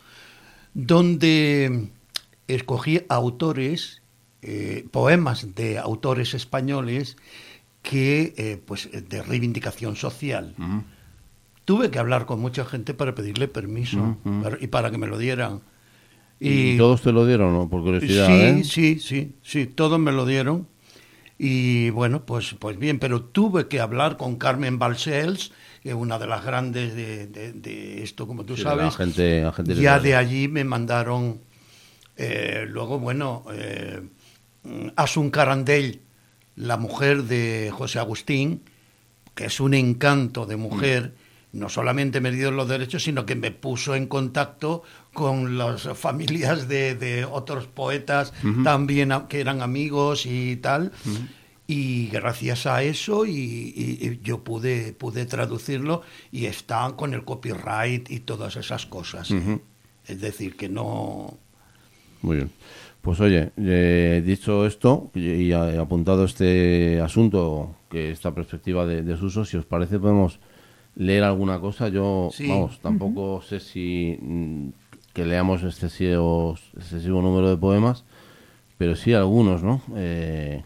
E: donde escogí autores, eh, poemas de autores españoles que, eh, pues, de reivindicación social. Uh-huh. Tuve que hablar con mucha gente para pedirle permiso uh-huh. para, y para que me lo dieran.
B: ¿Y, ¿Y todos te lo dieron, no? Por curiosidad,
E: sí,
B: ¿eh?
E: Sí, sí, sí, todos me lo dieron. Y bueno, pues, pues bien, pero tuve que hablar con Carmen Balcells, que es una de las grandes de, de, de esto, como tú sí, sabes.
B: La gente, la gente
E: ya de allí me mandaron, eh, luego, bueno, eh, Asun Carandell, la mujer de José Agustín, que es un encanto de mujer, mm. no solamente me dio los derechos, sino que me puso en contacto con las familias de, de otros poetas uh-huh. también que eran amigos y tal. Uh-huh. Y gracias a eso y, y, y yo pude pude traducirlo y está con el copyright y todas esas cosas. Uh-huh. ¿eh? Es decir, que no...
B: Muy bien. Pues oye, eh, dicho esto y apuntado este asunto, que esta perspectiva de, de Suso, si os parece podemos leer alguna cosa. Yo, sí. vamos, tampoco uh-huh. sé si mm, que leamos excesivos, excesivo número de poemas, pero sí algunos, ¿no? Eh,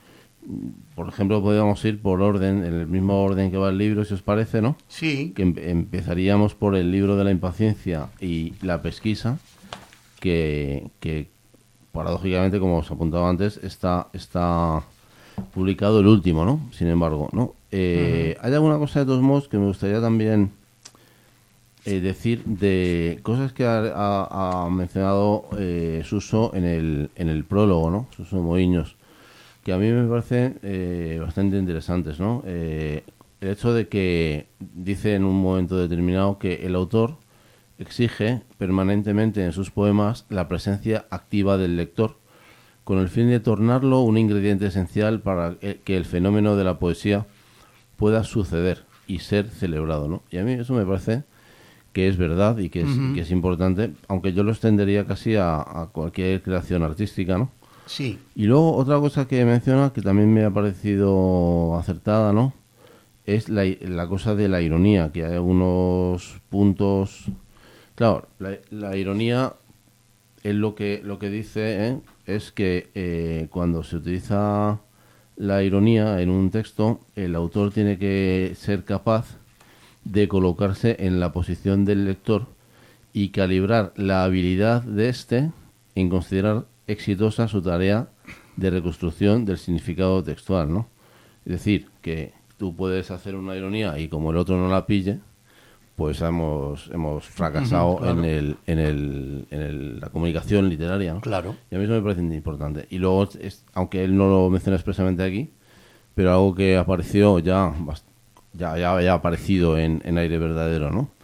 B: por ejemplo, podríamos ir por orden, en el mismo orden que va el libro, si os parece, ¿no?
E: Sí.
B: Que em- empezaríamos por el libro de la impaciencia y la pesquisa, que... que paradójicamente, como os apuntaba antes, está está publicado el último, ¿no? Sin embargo, ¿no? Eh, uh-huh. Hay alguna cosa de todos modos que me gustaría también eh, decir de cosas que ha, ha, ha mencionado eh, Suso en el en el prólogo, ¿no? Suso Moiños, que a mí me parecen eh, bastante interesantes, ¿no? Eh, el hecho de que dice en un momento determinado que el autor exige permanentemente en sus poemas la presencia activa del lector, con el fin de tornarlo un ingrediente esencial para que el fenómeno de la poesía pueda suceder y ser celebrado, ¿no? Y a mí eso me parece que es verdad y que es, uh-huh. que es importante, aunque yo lo extendería casi a, a cualquier creación artística, ¿no?
E: Sí.
B: Y luego otra cosa que menciona, que también me ha parecido acertada, ¿no? Es la, la cosa de la ironía, que hay algunos puntos... Claro, la, la ironía es lo que lo que dice ¿eh? es que eh, cuando se utiliza la ironía en un texto, el autor tiene que ser capaz de colocarse en la posición del lector y calibrar la habilidad de éste en considerar exitosa su tarea de reconstrucción del significado textual, ¿no? Es decir, que tú puedes hacer una ironía y como el otro no la pille, pues hemos hemos fracasado uh-huh, claro. en el en el en el, la comunicación literaria, ¿no?
E: Claro.
B: Y a mí eso me parece importante. Y luego, es, aunque él no lo menciona expresamente aquí, pero algo que apareció ya ya ya había aparecido en, en Aire Verdadero, ¿no?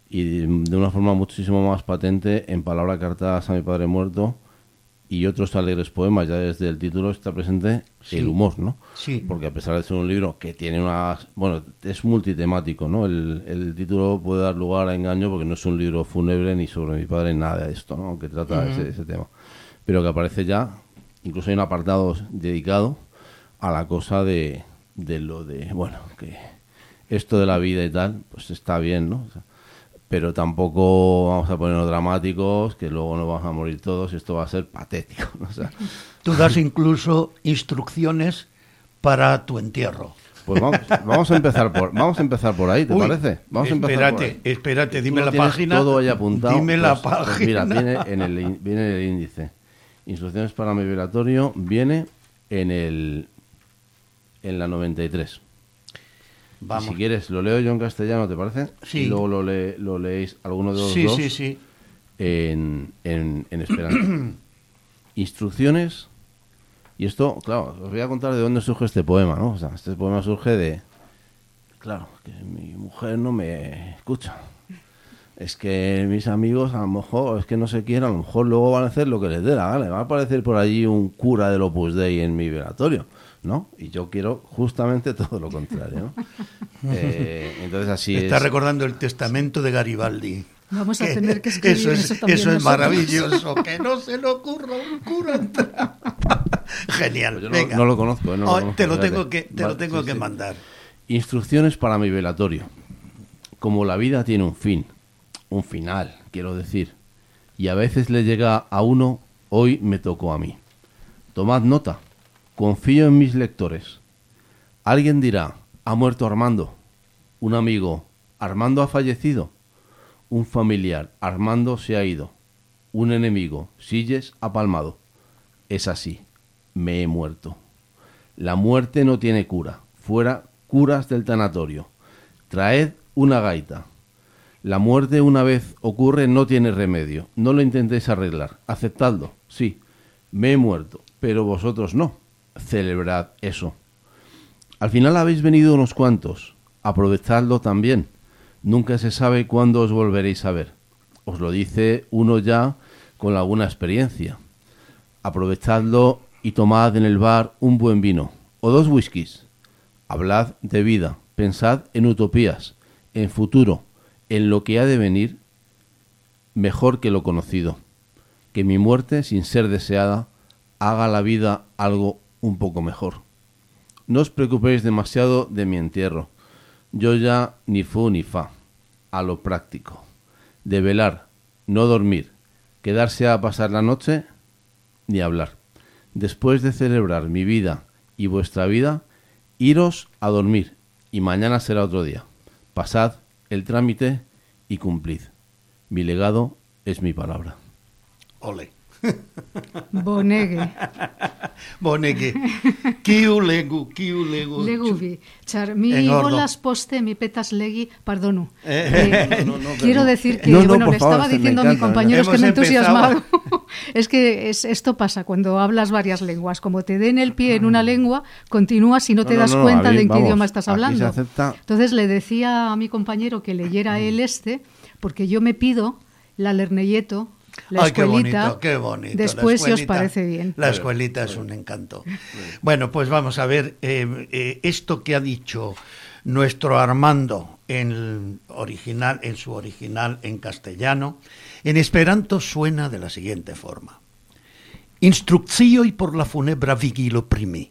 B: y de, de una forma muchísimo más patente en Palabra Cartadas a mi padre muerto y otros alegres poemas. Ya desde el título está presente
E: Sí.
B: el humor, ¿no?
E: Sí.
B: Porque a pesar de ser un libro que tiene unas... Bueno, es multitemático, ¿no? El, el título puede dar lugar a engaño porque no es un libro fúnebre ni sobre mi padre, nada de esto, ¿no? Aunque trata
E: Uh-huh.
B: ese, ese tema. Pero que aparece ya, incluso hay un apartado dedicado a la cosa de, de lo de, bueno, que esto de la vida y tal, pues está bien, ¿no? O sea, pero tampoco vamos a ponernos dramáticos, que luego nos vamos a morir todos y esto va a ser patético, ¿no? O sea,
E: Tú das incluso instrucciones para tu entierro.
B: pues vamos, vamos a empezar por vamos a empezar por ahí, ¿te
E: Uy,
B: parece? Vamos a empezar
E: espérate,
B: por ahí.
E: espérate,
B: Tú
E: dime
B: lo
E: la
B: tienes
E: página.
B: Todo ahí apuntado.
E: Dime la
B: pues, pues mira,
E: página.
B: viene en el in- viene en el índice. Instrucciones para mi velatorio viene en el en la noventa y tres. Y
E: Vamos.
B: si quieres, lo leo yo en castellano, ¿te parece?
E: Sí.
B: Y luego lo, le- lo leéis alguno de los
E: Sí,
B: dos
E: sí, sí.
B: en, en, en esperanto. Instrucciones. Y esto, claro, os voy a contar de dónde surge este poema, ¿no? O sea, este poema surge de... Claro, que mi mujer no me escucha. Es que mis amigos, a lo mejor, es que no se quieren, a lo mejor luego van a hacer lo que les dé la gana. Va a aparecer por allí un cura del Opus Dei en mi velatorio, ¿no? Y yo quiero justamente todo lo contrario, ¿no? Eh, entonces así
E: Me
B: es.
E: está recordando el testamento de Garibaldi.
D: Vamos a tener que escribir
E: eso es,
D: eso también
E: eso es
D: nosotros.
E: maravilloso. Que no se le ocurra a un cura entrar. Genial.
B: Pues yo no,
E: venga.
B: no lo conozco, ¿eh? No lo
E: Oh,
B: conozco,
E: te lo
B: fíjate.
E: tengo que, te
B: Vale,
E: lo tengo
B: sí,
E: que
B: sí.
E: mandar.
B: Instrucciones para mi velatorio. Como la vida tiene un fin, un final, quiero decir, y a veces le llega a uno, hoy me tocó a mí. Tomad nota, confío en mis lectores. Alguien dirá, ha muerto Armando. Un amigo, Armando ha fallecido. Un familiar, Armando se ha ido. Un enemigo, Silles ha palmado. Es así, me he muerto. La muerte no tiene cura, fuera curas del tanatorio. Traed una gaita. La muerte una vez ocurre no tiene remedio. No lo intentéis arreglar. Aceptadlo. Sí, me he muerto, pero vosotros no. Celebrad eso. Al final habéis venido unos cuantos. Aprovechadlo también. Nunca se sabe cuándo os volveréis a ver. Os lo dice uno ya con alguna experiencia. Aprovechadlo y tomad en el bar un buen vino o dos whiskies. Hablad de vida, pensad en utopías, en futuro, en lo que ha de venir mejor que lo conocido. Que mi muerte, sin ser deseada, haga la vida algo un poco mejor. No os preocupéis demasiado de mi entierro. Yo ya ni fu ni fa, a lo práctico. De velar, no dormir, quedarse a pasar la noche, ni hablar. Después de celebrar mi vida y vuestra vida, iros a dormir, y mañana será otro día. Pasad el trámite y cumplid. Mi legado es mi palabra.
E: Ole.
D: Bonege.
E: Bonege. Kiu legu, kiu legu.
D: Leguvi. Char, mi
E: En ordo.
D: bolas poste, mi petas legi, perdonu.
E: Eh.
D: Eh,
B: No, no, pero
D: quiero
B: no.
D: decir que,
B: No, no,
D: bueno,
B: por
D: le
B: favor,
D: estaba
B: este me
D: diciendo a mi
B: encanta,
D: compañero es que
E: Hemos
D: me he entusiasmado.
E: empezado.
D: Es que es, esto pasa cuando hablas varias lenguas. Como te den el pie en una lengua, continúas y no te
B: No, no,
D: das
B: no,
D: cuenta
B: a mí,
D: de en qué
B: vamos,
D: idioma estás
B: aquí
D: hablando.
B: se acepta-
D: Entonces le decía a mi compañero que leyera él este, porque yo me pido la Lerneyeto, la
E: Ay, qué
D: escuelita,
E: bonito, qué bonito.
D: después
E: la
D: si os
E: escuelita.
D: parece bien.
E: La escuelita es un encanto. Bueno, pues vamos a ver eh, eh, esto que ha dicho nuestro Armando en el original, en su original en castellano, en esperanto suena de la siguiente forma: Instruccioi por la funebra vigilo primi.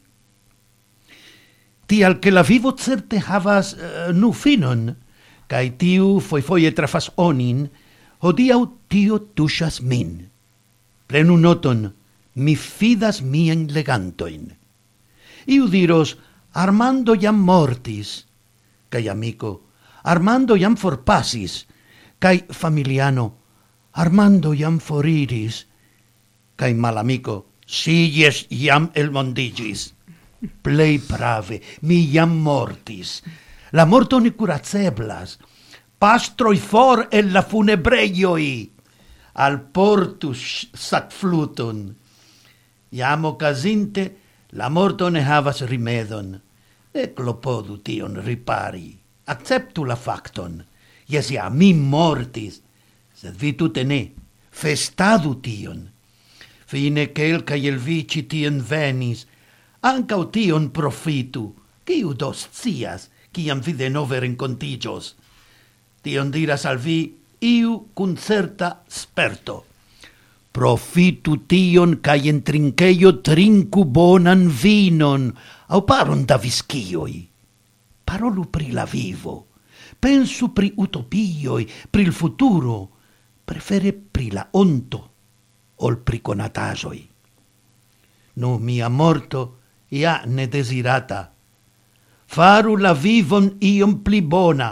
E: Tial que la vivo certe havas uh, nu finon, kai tiu foi foje trafas onin, hodiaŭ tio tuŝas min. Prenu noton, mi fidas miajn legantojn. Iu diros, Armando jam mortis, kaj amiko, Armando jam forpasis, kaj familiano, Armando jam foriris, kaj malamiko, Silles jam elmondiĝis. Plej prave, mi jam mortis. La morto ne kuraceblas. Pastroj for el la funebrejoj. Alportu sakfluton. Jam okazinte, la morto ne havas rimedon. Ne klopodu tion ripari. Akceptu la fakton, jes ja, mi mortis, sed vi tute ne, festadu tion. Fine kelkaj el vi ĉi tien venis, ankaŭ tion profitu, kiu do scias, kiam vi denove renkontiĝos. Tion diras al vi iu kun certa sperto. Profitu tion kaj en trinkejo trinku bonan vinon, aŭ paron da viskioj. Parolu pri la vivo, pensu pri utopioj, pri il futuro, prefere pri la onto, ol pri konataĵoj. Nu, mia morto ja ne desirata. Faru la vivon iom pli bona.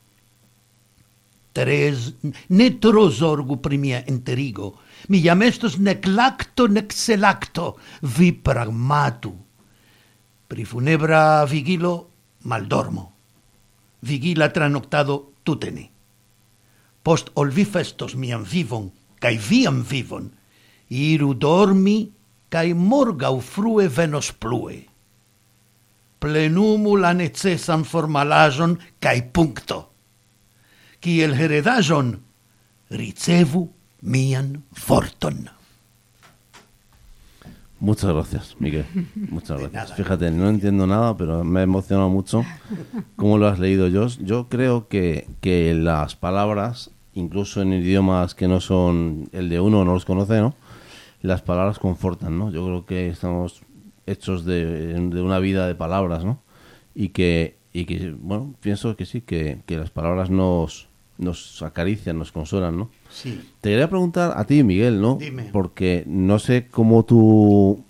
E: Teres, ne tro zorgu pri mia enterigo. Mi jam estos nek lacto nek selacto, vi pragmatu. Pri funebra vigilo maldormo. Vigila tranoctado tute ne. Post ol vi festos mian vivon, kaj vian vivon, iru dormi, kaj morgaŭ frue venos plue. Plenumu la necesan formalaĵon kaj punkto. Kiel heredaĵon ricevu mian forton.
B: Muchas gracias, Miguel. Muchas
E: De
B: gracias.
E: nada.
B: Fíjate, no entiendo nada, pero me ha emocionado mucho cómo lo has leído. Yo, yo creo que, que las palabras, incluso en idiomas que no son el de uno, no los conoce, ¿no? Las palabras confortan, ¿no? Yo creo que estamos hechos de, de una vida de palabras, ¿no? Y que, y que bueno, pienso que sí, que, que las palabras nos, nos acarician, nos consuelan, ¿no?
E: Sí.
B: Te quería preguntar a ti, Miguel, ¿no?
E: Dime.
B: Porque no sé cómo tú...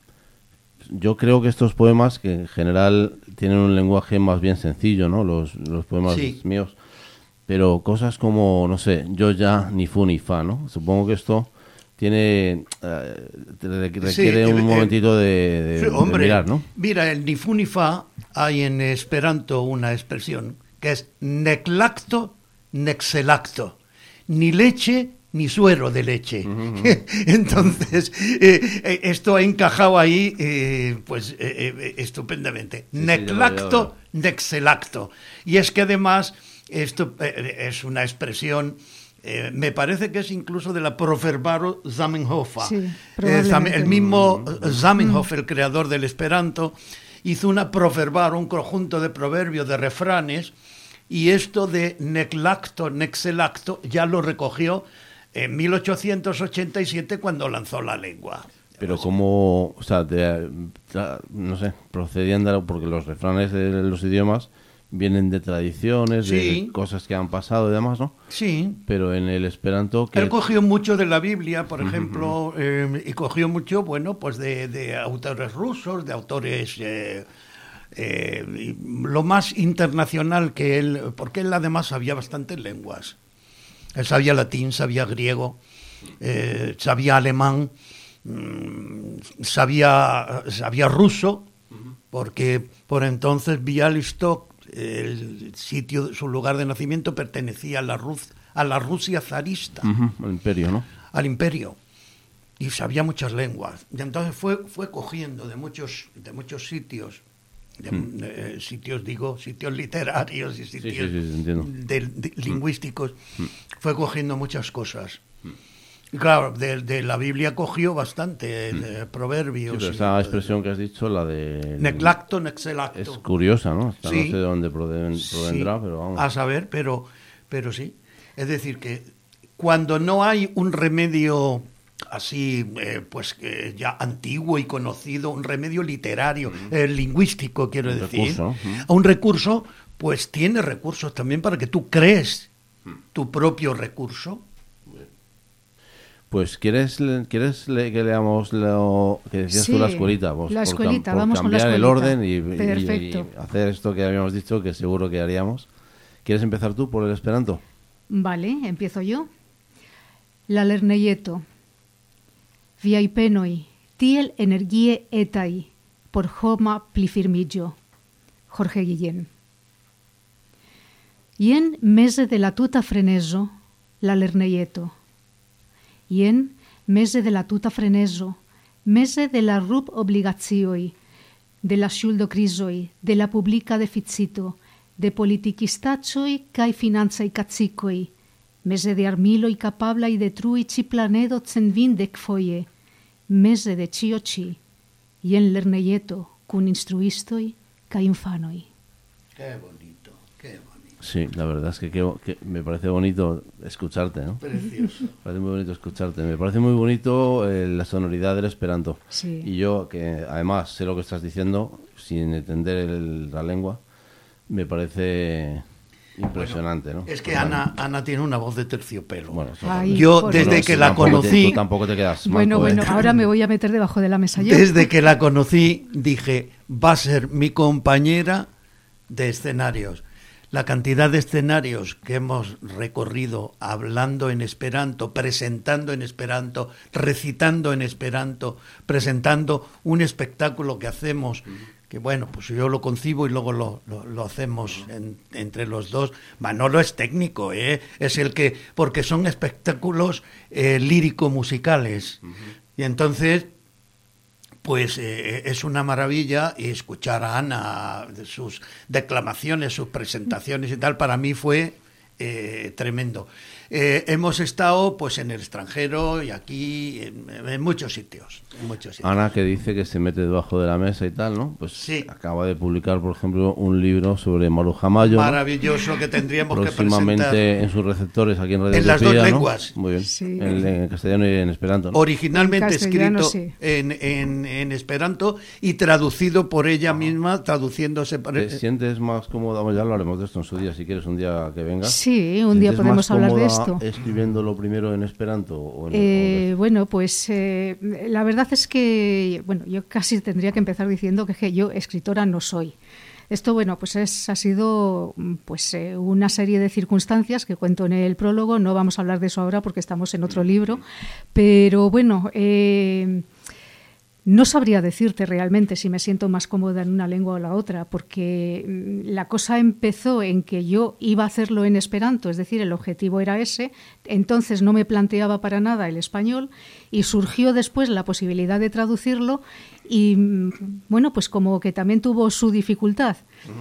B: Yo creo que estos poemas, que en general tienen un lenguaje más bien sencillo, ¿no? Los, los poemas
E: Sí.
B: míos. Pero cosas como, no sé, yo ya, ni fu ni fa, ¿no? Supongo que esto tiene... eh, requiere
E: Sí, eh,
B: un
E: eh,
B: momentito de, de-
E: Sí,
B: de
E: hombre,
B: mirar, ¿no?
E: mira, el ni fu ni fa, hay en Esperanto una expresión que es nec lacto, nec selacto. Ni leche, ni suero de leche. Entonces, eh, eh, esto ha encajado ahí, eh, pues, eh, eh, estupendamente.
B: Sí,
E: nec
B: sí, ya lo
E: lacto,
B: veo,
E: nec selacto. Y es que además, esto eh, es una expresión... eh, me parece que es incluso de la Proverbaro Zamenhof.
D: Sí,
E: Eh,
D: probablemente.
E: el mismo Zamenhof, el creador del Esperanto, hizo una Proverbaro, un conjunto de proverbios, de refranes, y esto de nec lacto, nec selacto, ya lo recogió en mil ochocientos ochenta y siete cuando lanzó la lengua.
B: Pero como, o sea, de- tra- no sé, procedían de... Porque los refranes de los idiomas vienen de tradiciones,
E: Sí.
B: de cosas que han pasado y demás, ¿no?
E: Sí.
B: Pero en el Esperanto... que
E: Él cogió mucho de la Biblia, por ejemplo, eh, y cogió mucho, bueno, pues de, de autores rusos, de autores... Eh, eh, y lo más internacional que él... Porque él además sabía bastantes lenguas. Él sabía latín, sabía griego, eh, sabía alemán, mm, sabía, sabía ruso, porque por entonces Bialystok, el sitio, su lugar de nacimiento, pertenecía a la, Rus- a la Rusia zarista,
B: Ujú, el imperio, ¿no?
E: al imperio, y sabía muchas lenguas. Y entonces fue, fue cogiendo de muchos, de muchos sitios, de, eh, sitios, digo, sitios literarios y sitios
B: sí, sí, entiendo.
E: de- de- lingüísticos, fue cogiendo muchas cosas. Y claro, de, de la Biblia cogió bastante, de
B: Sí,
E: proverbios.
B: pero
E: y-
B: esa expresión que has dicho, la de...
E: Nec lacto, nec selacto.
B: Es curiosa, ¿no? Hasta
E: Sí.
B: no sé de dónde proven- provendrá,
E: Sí,
B: pero vamos.
E: a saber, pero, pero sí. Es decir, que cuando no hay un remedio así, eh, pues que ya antiguo y conocido, un remedio literario, eh, lingüístico, quiero
B: Un
E: decir,
B: recurso, ¿no?
E: a un recurso, pues tiene recursos también para que tú crees tu propio recurso.
B: Pues, ¿quieres, le- ¿quieres le- que leamos lo que decías tú, la
D: Sí,
B: escuelita? Pues,
D: la
B: por cam-
D: escuelita,
B: por
D: vamos con la
B: cambiar el
D: escuelita.
B: orden y, y-
D: Perfecto.
B: y hacer esto que habíamos dicho, que seguro que haríamos. ¿Quieres empezar tú por el Esperanto?
D: Vale, empiezo yo. La lerneieto. Viai penoi, tiel energie etai, por homa plifirmillo. Jorge Guillén. Ien mese de la tuta freneso, la lerneieto. Ien mese de la tuta freneso, mese de la rub obligazioi, de la ŝuldokrizoj, de la publika deficito, de politikistachoi kai finanzai katzikoi, mese de armiloi kapablai detrui ci planedo cenvindec foie, mese de chiochi, y en lerneieto cun instruistoi ca infanoi.
E: Qué bonito, qué bonito.
B: Sí, la verdad es que, que, que me parece bonito escucharte, ¿no?
E: Precioso.
B: Me parece muy bonito escucharte. Me parece muy bonito eh, la sonoridad del esperanto.
D: Sí.
B: Y yo, que además sé lo que estás diciendo, sin entender el, la lengua, me parece impresionante,
E: Bueno,
B: ¿no?
E: es que Ana, Ana tiene una voz de terciopelo.
B: Bueno, eso-
D: Ay,
E: Yo,
D: por
E: desde
D: Dios.
E: que
B: tú
E: la
B: tampoco te-
E: conocí,
B: tú tampoco te quedas
D: Bueno,
B: manco, ¿eh?
D: bueno, ahora me voy a meter debajo de la mesa yo.
E: desde que la conocí, dije, va a ser mi compañera de escenarios. La cantidad de escenarios que hemos recorrido hablando en esperanto, presentando en esperanto, recitando en esperanto, presentando un espectáculo que hacemos, que bueno, pues yo lo concibo y luego lo, lo, lo hacemos en, entre los dos. Manolo es técnico, ¿eh? Es el que, porque son espectáculos eh, lírico-musicales. Y entonces, pues eh, es una maravilla, y escuchar a Ana, sus declamaciones, sus presentaciones y tal, para mí fue eh, tremendo. Eh, hemos estado pues en el extranjero y aquí, en, en muchos sitios. En muchos sitios.
B: Ana, que dice que se mete debajo de la mesa y tal, ¿no? Pues
E: Sí.
B: acaba de publicar, por ejemplo, un libro sobre Maruja Mayo, ¿no?
E: Maravilloso, que tendríamos que presentar.
B: Próximamente en sus receptores aquí en Radio
E: En las dos
B: Utopía, ¿no?
E: lenguas.
B: Muy bien.
D: Sí.
B: En, en castellano y en esperanto, ¿no?
E: Originalmente
D: En castellano,
E: escrito
D: sí.
E: en, en, en esperanto y traducido por ella misma, traduciéndose. por-
B: ¿Te sientes más cómoda? Bueno, ya hablaremos de esto en su día, si quieres, un día que vengas.
D: Sí, un día
B: ¿Sientes
D: podemos
B: más
D: hablar de
B: cómoda
D: esto.
B: escribiéndolo primero en esperanto o en
D: Eh, bueno, pues eh, la verdad es que, bueno, yo casi tendría que empezar diciendo que, que yo escritora no soy. Esto, bueno, pues es, ha sido pues eh, una serie de circunstancias que cuento en el prólogo. No vamos a hablar de eso ahora porque estamos en otro libro. Pero bueno, eh, no sabría decirte realmente si me siento más cómoda en una lengua o la otra, porque mm, la cosa empezó en que yo iba a hacerlo en esperanto, es decir, el objetivo era ese, entonces no me planteaba para nada el español y surgió después la posibilidad de traducirlo y, mm, bueno, pues como que también tuvo su dificultad.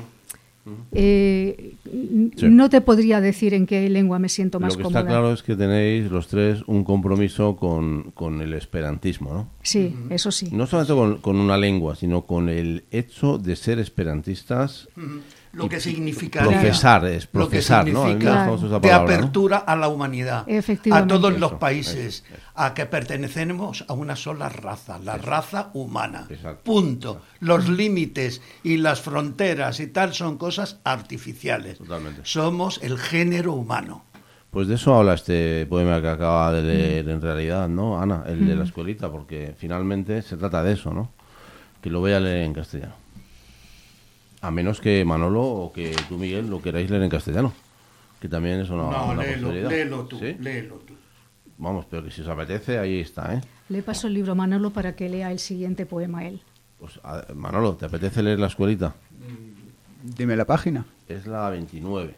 D: Eh,
B: Sí.
D: No te podría decir en qué lengua me siento más
B: Lo que
D: cómoda.
B: está claro es que tenéis los tres un compromiso con, con el esperantismo, ¿no?
D: Sí, eso sí.
B: No solamente con, con una lengua, sino con el hecho de ser esperantistas.
E: Lo
B: y
E: que significaría.
B: Profesar, es
E: lo que
B: profesar, ¿no? A mí me
E: significa
B: gusta mucho esa
E: de
B: palabra, ¿no?
E: apertura a la humanidad.
D: Efectivamente.
E: A todos los
B: Eso,
E: países
B: eso, eso.
E: a que pertenecemos a una sola raza, la raza humana.
B: Exacto.
E: Punto. Los límites y las fronteras y tal son cosas artificiales.
B: Totalmente.
E: Somos el género humano.
B: Pues de eso habla este poema que acaba de leer en realidad, ¿no, Ana? El de la escuelita, porque finalmente se trata de eso, ¿no? Que lo voy a leer en castellano. A menos que Manolo o que tú, Miguel, lo queráis leer en castellano, que también es una,
E: No,
B: una
E: léelo,
B: posibilidad.
E: léelo tú,
B: ¿Sí?
E: léelo tú.
B: Vamos, pero que si os apetece, ahí está, ¿eh?
D: Le paso el libro a Manolo para que lea el siguiente poema él.
B: Pues, a- Manolo, ¿te apetece leer la escuelita?
C: Dime la página.
B: Es la veintinueve.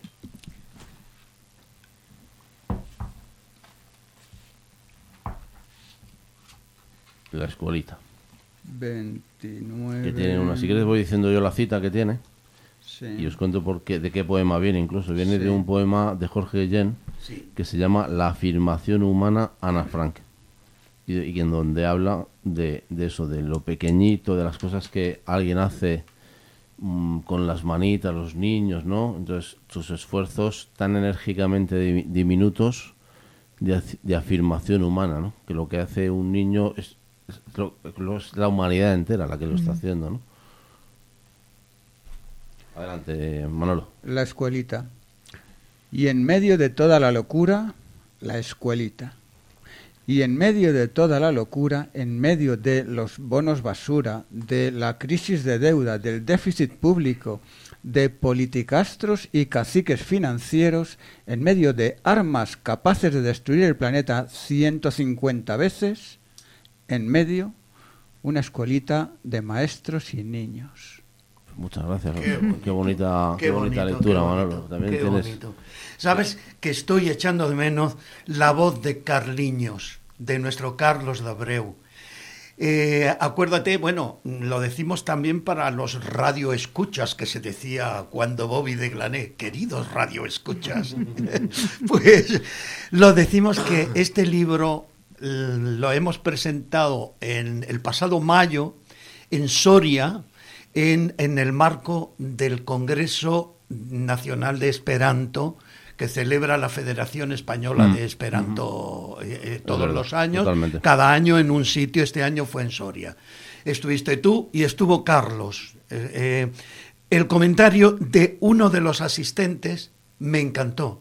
B: La escuelita.
C: veintinueve.
B: Que tiene una. Si quieres voy diciendo yo la cita que tiene.
C: Sí.
B: Y os cuento por qué, de qué poema viene incluso. Viene
C: Sí.
B: de un poema de Jorge Guillén
E: Sí.
B: que se llama La afirmación humana Ana Frank. Y, y en donde habla de, de eso, de lo pequeñito, de las cosas que alguien hace mm, con las manitas, los niños, ¿no? Entonces, sus esfuerzos tan enérgicamente di- diminutos de, af- de afirmación humana, ¿no? Que lo que hace un niño es, es, lo- lo- es la humanidad entera la que lo está haciendo, ¿no? Adelante, Manolo.
C: La escuelita. Y en medio de toda la locura, la escuelita. Y en medio de toda la locura, en medio de los bonos basura, de la crisis de deuda, del déficit público, de politicastros y caciques financieros, en medio de armas capaces de destruir el planeta ciento cincuenta veces, en medio, una escuelita de maestros y niños.
B: Muchas gracias.
E: Qué
B: Qué,
E: bonito,
B: bonita, qué bonita
E: bonito,
B: lectura,
E: qué
B: Manolo.
E: bonito,
B: También
E: qué
B: tienes.
E: bonito. ¿Sabes que estoy echando de menos la voz de Carliños, de nuestro Carlos de Abreu? Eh, acuérdate, bueno, lo decimos también para los radioescuchas, que se decía cuando Bobby de Glané, queridos radioescuchas, pues lo decimos que este libro lo hemos presentado en el pasado mayo en Soria, en, en el marco del Congreso Nacional de Esperanto, que celebra la Federación Española mm. de Esperanto eh, eh, todos verdad, los años, totalmente. Cada año en un sitio. Este año fue en Soria. Estuviste tú y estuvo Carlos. Eh, eh, el comentario de uno de los asistentes me encantó.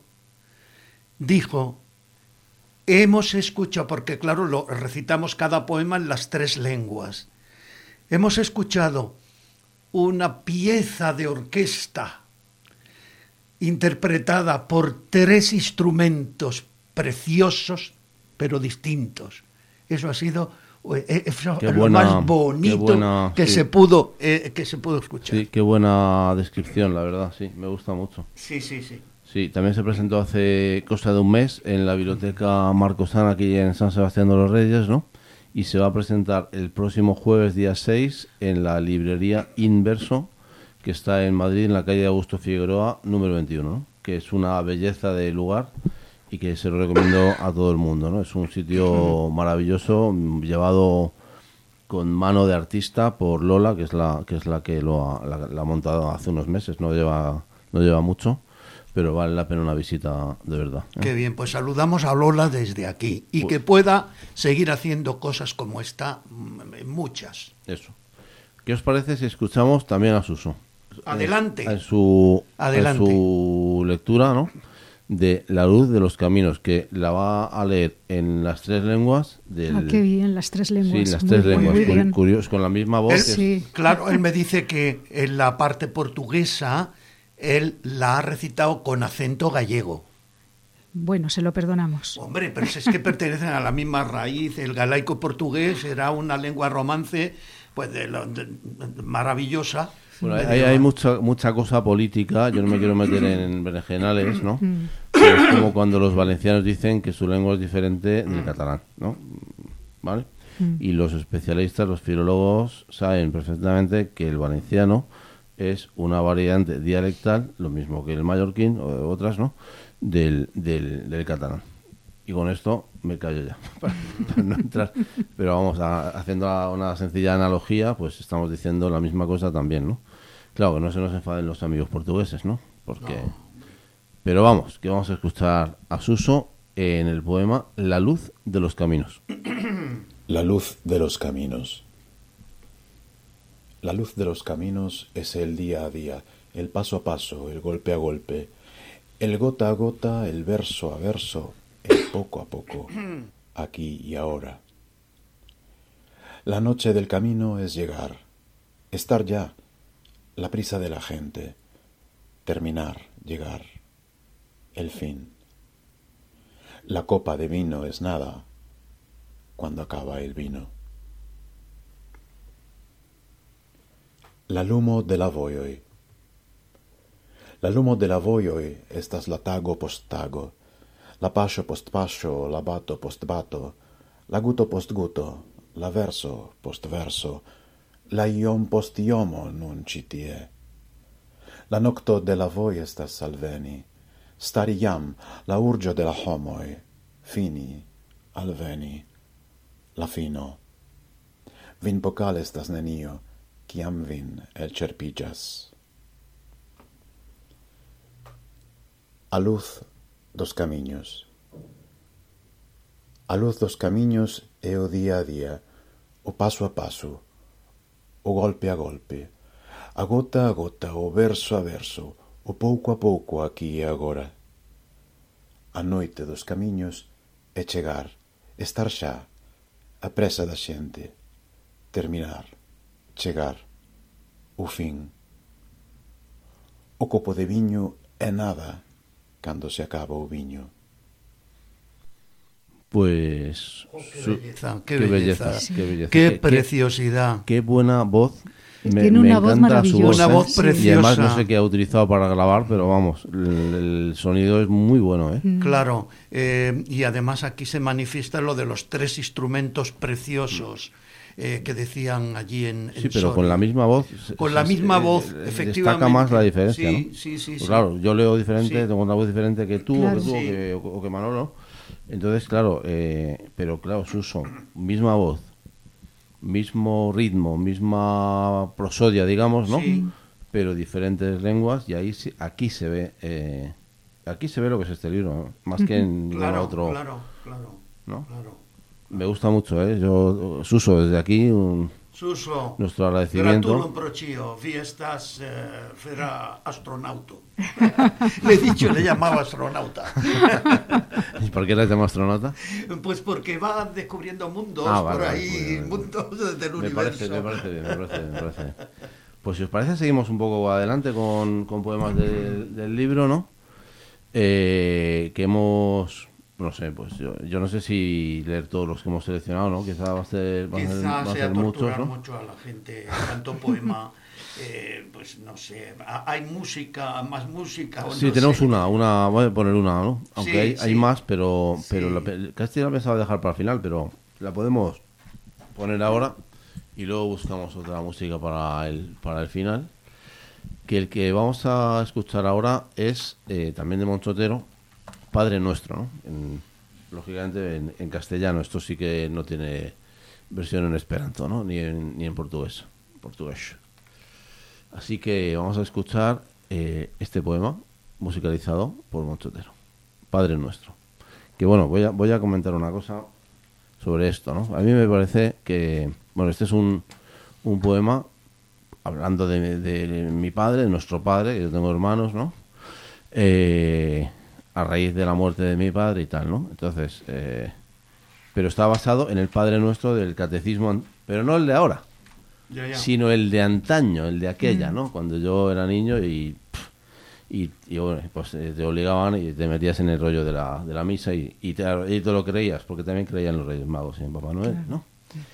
E: Dijo, hemos escuchado, porque claro, lo recitamos cada poema en las tres lenguas, hemos escuchado una pieza de orquesta interpretada por tres instrumentos preciosos, pero distintos. Eso ha sido eso lo buena, más bonito buena, que, sí. se pudo, eh, que se pudo escuchar.
B: Sí, qué buena descripción, la verdad, sí, me gusta mucho.
E: Sí, sí, sí.
B: Sí, también se presentó hace cosa de un mes en la Biblioteca Marcosana, aquí en San Sebastián de los Reyes, ¿no? Y se va a presentar el próximo jueves, día seis, en la librería Inverso, que está en Madrid, en la calle Augusto Figueroa, número veintiuno, ¿no? Que es una belleza de lugar y que se lo recomiendo a todo el mundo, ¿no? Es un sitio maravilloso, llevado con mano de artista por Lola, que es la que es la que lo ha, la, la ha montado hace unos meses, no lleva no lleva mucho, pero vale la pena una visita de verdad, ¿eh?
E: Qué bien, pues saludamos a Lola desde aquí y pues, que pueda seguir haciendo cosas como esta, muchas.
B: Eso. ¿Qué os parece si escuchamos también a Suso?
E: Adelante.
B: En su,
E: Adelante.
B: En su lectura, ¿no? De La luz de los caminos, que la va a leer en las tres lenguas. Del...
D: Ah, qué bien, las tres lenguas.
B: Sí, las tres
D: muy,
B: lenguas,
D: muy bien.
B: Curioso, con la misma voz.
E: Él,
B: es...
E: sí. Claro, él me dice que en la parte portuguesa él la ha recitado con acento gallego.
D: Bueno, se lo perdonamos.
E: Hombre, pero es que pertenecen a la misma raíz. El galaico portugués era una lengua romance pues de, lo, de, de maravillosa.
B: Bueno, hay, hay mucha mucha cosa política, yo no me quiero meter en berenjenales, ¿no? Pero es como cuando los valencianos dicen que su lengua es diferente del catalán, ¿no? ¿Vale? Y los especialistas, los filólogos, saben perfectamente que el valenciano es una variante dialectal, lo mismo que el mallorquín o otras, ¿no? Del, del, del catalán. Y con esto me callo ya, para, para no entrar. Pero vamos, a, haciendo una sencilla analogía, pues estamos diciendo la misma cosa también, ¿no? Claro, que no se nos enfaden los amigos portugueses, ¿no? Porque... No. Pero vamos, que vamos a escuchar a Suso en el poema La luz de los caminos.
G: La luz de los caminos. La luz de los caminos es el día a día, el paso a paso, el golpe a golpe, el gota a gota, el verso a verso, el poco a poco, aquí y ahora. La noche del camino es llegar, estar ya, la prisa de la gente, terminar, llegar, el fin. La copa de vino es nada cuando acaba el vino. La lumo de la vojoj. La lumo de la vojoj estas la tago post tago, la paŝo post paŝo, la bato post bato, la guto post guto, la verso post verso, la iom post iomo nun ĉi tie. La nokto de la voj estas alveni, stari jam la urĝo de la homoj, fini, alveni, la fino. Vin pokal estas nenio, kiam vin elĉerpiĝas. A luz dos camiños. A luz dos camiños é o día a día, o paso a paso, o golpe a golpe, a gota a gota, o verso a verso, o pouco a pouco aquí e agora. A noite dos camiños é chegar, estar xa, a presa da xente, terminar, chegar, o fin. O copo de viño é nada cando se acaba o viño.
B: Pues...
E: Oh, qué, su, belleza, qué,
B: qué
E: belleza,
B: belleza,
E: sí.
B: qué belleza.
E: Qué
B: Qué
E: preciosidad.
B: Qué, qué buena voz. Me,
D: Tiene
B: me
D: una voz
B: encanta su voz,
E: una
B: ¿eh?
E: voz preciosa.
B: Y además no sé qué ha utilizado para grabar, pero vamos, el, el sonido es muy bueno, ¿eh?
E: Mm. Claro, eh, y además aquí se manifiesta lo de los tres instrumentos preciosos. eh, que decían allí en, en
B: Sí, pero
E: Soria.
B: con la misma voz.
E: Con la misma voz,
B: eh,
E: efectivamente.
B: Destaca más la diferencia,
E: Sí,
B: ¿no?
E: sí, sí,
B: Pues
E: sí.
B: claro, yo leo diferente,
E: Sí.
B: tengo una voz diferente que tú,
D: Claro.
B: o que tú, o
E: Sí.
B: que, o que Manolo. Entonces, claro, eh, pero claro, Suso, misma voz, mismo ritmo, misma prosodia, digamos, ¿no?
E: Sí.
B: Pero diferentes lenguas, y ahí sí- aquí se ve, eh, aquí se ve lo que es este libro, ¿no? Más que en ningún
E: Claro,
B: otro,
E: claro, claro,
B: ¿no?
E: claro.
B: Me gusta mucho, ¿eh? Yo, Suso, desde aquí, un,
E: Suso,
B: nuestro agradecimiento.
E: gratulum pro cio, vi estás eh, fera astronauto. Le he dicho, le llamaba astronauta.
B: ¿Y por qué eres de astronauta?
E: Pues porque va descubriendo mundos
B: Ah, vale,
E: por
B: vale,
E: ahí,
B: muy bien.
E: mundos del
B: Me
E: universo.
B: parece, me parece bien, me parece, me parece bien. Pues si os parece, seguimos un poco adelante con, con poemas del, del libro, ¿no? Eh, que hemos, no sé, pues yo, yo no sé si leer todos los que hemos seleccionado, ¿no? Quizá va a ser, va a ser,
E: Quizá
B: va a
E: sea
B: ser muchos,
E: torturar
B: ¿no?
E: mucho a la gente, tanto poema, eh, pues no sé, ha- hay música, más música. O
B: Sí,
E: no
B: tenemos
E: sé.
B: una, una, voy a poner una, ¿no? Aunque
E: Sí,
B: hay, hay
E: sí.
B: más, pero, pero
E: Sí.
B: la, pe- casi la pensaba dejar para el final, pero la podemos poner ahora y luego buscamos otra música para el, para el final. Que el que vamos a escuchar ahora es eh, también de Monchotero, Padre Nuestro, ¿no? En- lógicamente en, en castellano. Esto sí que no tiene versión en esperanto, ¿no? Ni en, ni en portugués. portugués. Así que vamos a escuchar eh, este poema musicalizado por Monchotero, Padre Nuestro. Que bueno, voy a, voy a comentar una cosa sobre esto, ¿no? A mí me parece que, bueno, este es un, un poema hablando de, de mi padre, de nuestro padre, que yo tengo hermanos, ¿no? Eh, a raíz de la muerte de mi padre y tal, ¿no? Entonces, eh, pero está basado en el Padre Nuestro del catecismo, an- pero no el de ahora,
E: Ya, ya.
B: sino el de antaño, el de aquella, ¿no? Cuando yo era niño y, pff, y, y, bueno, pues eh, te obligaban y te metías en el rollo de la, de la misa y, y, te, y te lo creías, porque también creían los Reyes Magos y en Papá Noel, ¿no?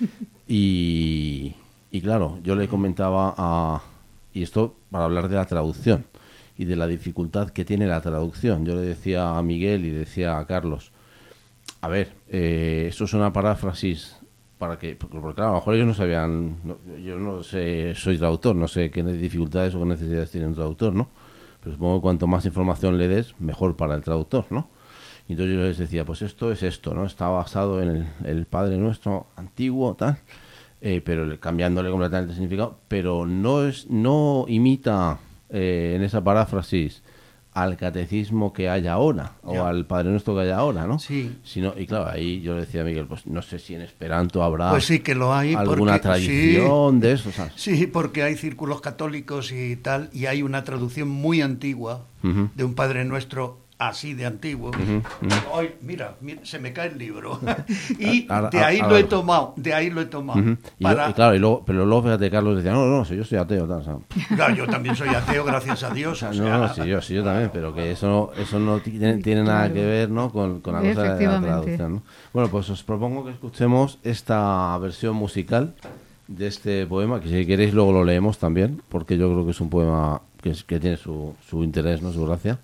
B: Y, y claro, yo le comentaba a... Y esto para hablar de la traducción y de la dificultad que tiene la traducción. Yo le decía a Miguel y decía a Carlos, a ver, eh, esto es una paráfrasis para que... Porque, porque, claro, a lo mejor ellos no sabían... no- yo no sé, soy traductor, no sé qué dificultades o qué necesidades tiene un traductor, ¿no? Pero supongo que cuanto más información le des, mejor para el traductor, ¿no? Y entonces yo les decía, pues esto es esto, ¿no? Está basado en el, el Padre Nuestro antiguo, tal, eh, pero le- cambiándole completamente el significado, pero no es no imita eh, en esa paráfrasis al catecismo que hay ahora, o
E: Ya.
B: al Padre Nuestro que hay ahora, ¿no?
E: Sí.
B: Sino, y claro, ahí yo le decía a Miguel, pues no sé si en Esperanto habrá
E: Pues sí que lo hay.
B: alguna
E: porque-
B: tradición
E: sí,
B: de eso, ¿sabes?
E: Sí, porque hay círculos católicos y tal, y hay una traducción muy antigua
B: Ujú.
E: de un Padre Nuestro así de antiguo.
B: Ujú, ujú.
E: Ay, mira, mira, se me cae el libro. Y
B: Ahora-
E: de ahí
B: ahora-
E: lo he tomado, de ahí lo he tomado.
B: Ujú. Y, yo-
E: para...
B: y claro, y luego, pero luego fíjate, Carlos decía, no, no, si yo soy ateo, tal, ¿sabes?
E: Claro, yo también soy ateo, gracias a Dios. o
B: No,
E: sea,
B: no, sí, yo, sí, yo también, pero que eso no, eso no tiene, tiene nada
D: Claro.
B: que ver, ¿no? con, con la cosa de la
D: Efectivamente.
B: traducción, ¿no? Bueno, pues os propongo que escuchemos esta versión musical de este poema, que si queréis luego lo leemos también, porque yo creo que es un poema que, es- que tiene su, su interés, ¿no? Su gracia.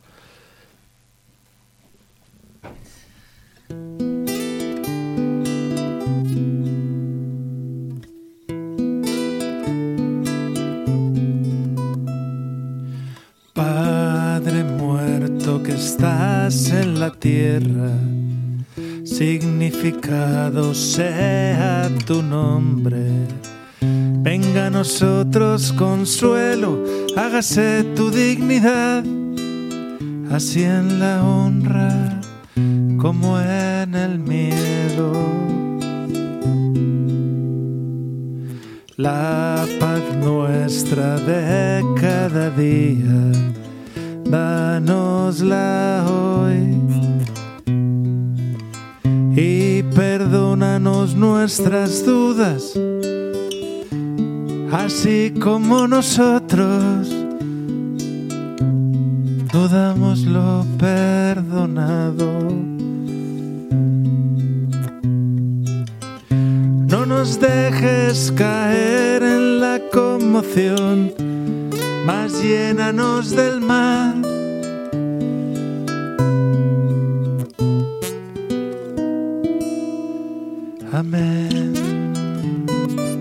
F: Padre muerto que estás en la tierra, significado sea tu nombre. Venga a nosotros consuelo, hágase tu dignidad, así en la honra como en el miedo. La paz nuestra de cada día, danosla hoy. Y perdónanos nuestras dudas, así como nosotros dudamos lo perdonado. No nos dejes caer en la conmoción, mas llénanos del mal. Amén.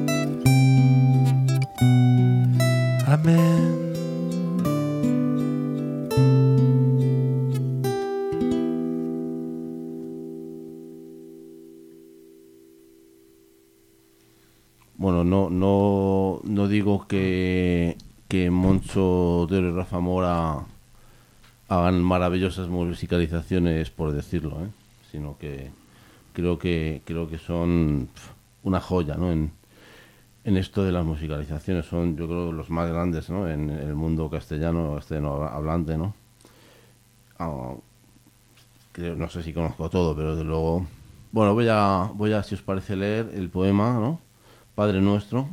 B: bueno, no no no digo que, que Moncho Otero y Rafa Mora hagan maravillosas musicalizaciones por decirlo, ¿eh? Sino que creo que creo que son una joya, ¿no? En, en esto de las musicalizaciones son, yo creo, los más grandes, ¿no? En el mundo castellano, castellano hablante, ¿no? Ah, creo, no sé si conozco todo, pero desde luego. Bueno, voy a, voy a, si os parece, leer el poema, ¿no? Padre Nuestro,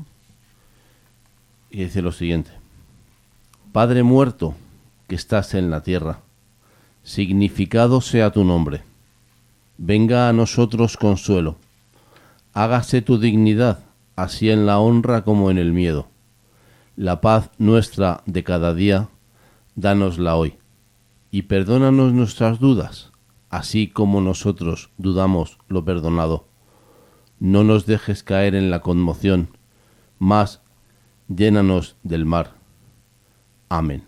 B: y dice lo siguiente: Padre muerto que estás en la tierra, significado sea tu nombre. Venga a nosotros consuelo. Hágase tu dignidad, así en la honra como en el miedo. La paz nuestra de cada día, dánosla hoy. Y perdónanos nuestras dudas, así como nosotros dudamos lo perdonado. No nos dejes caer en la conmoción, mas llénanos del mar. Amén.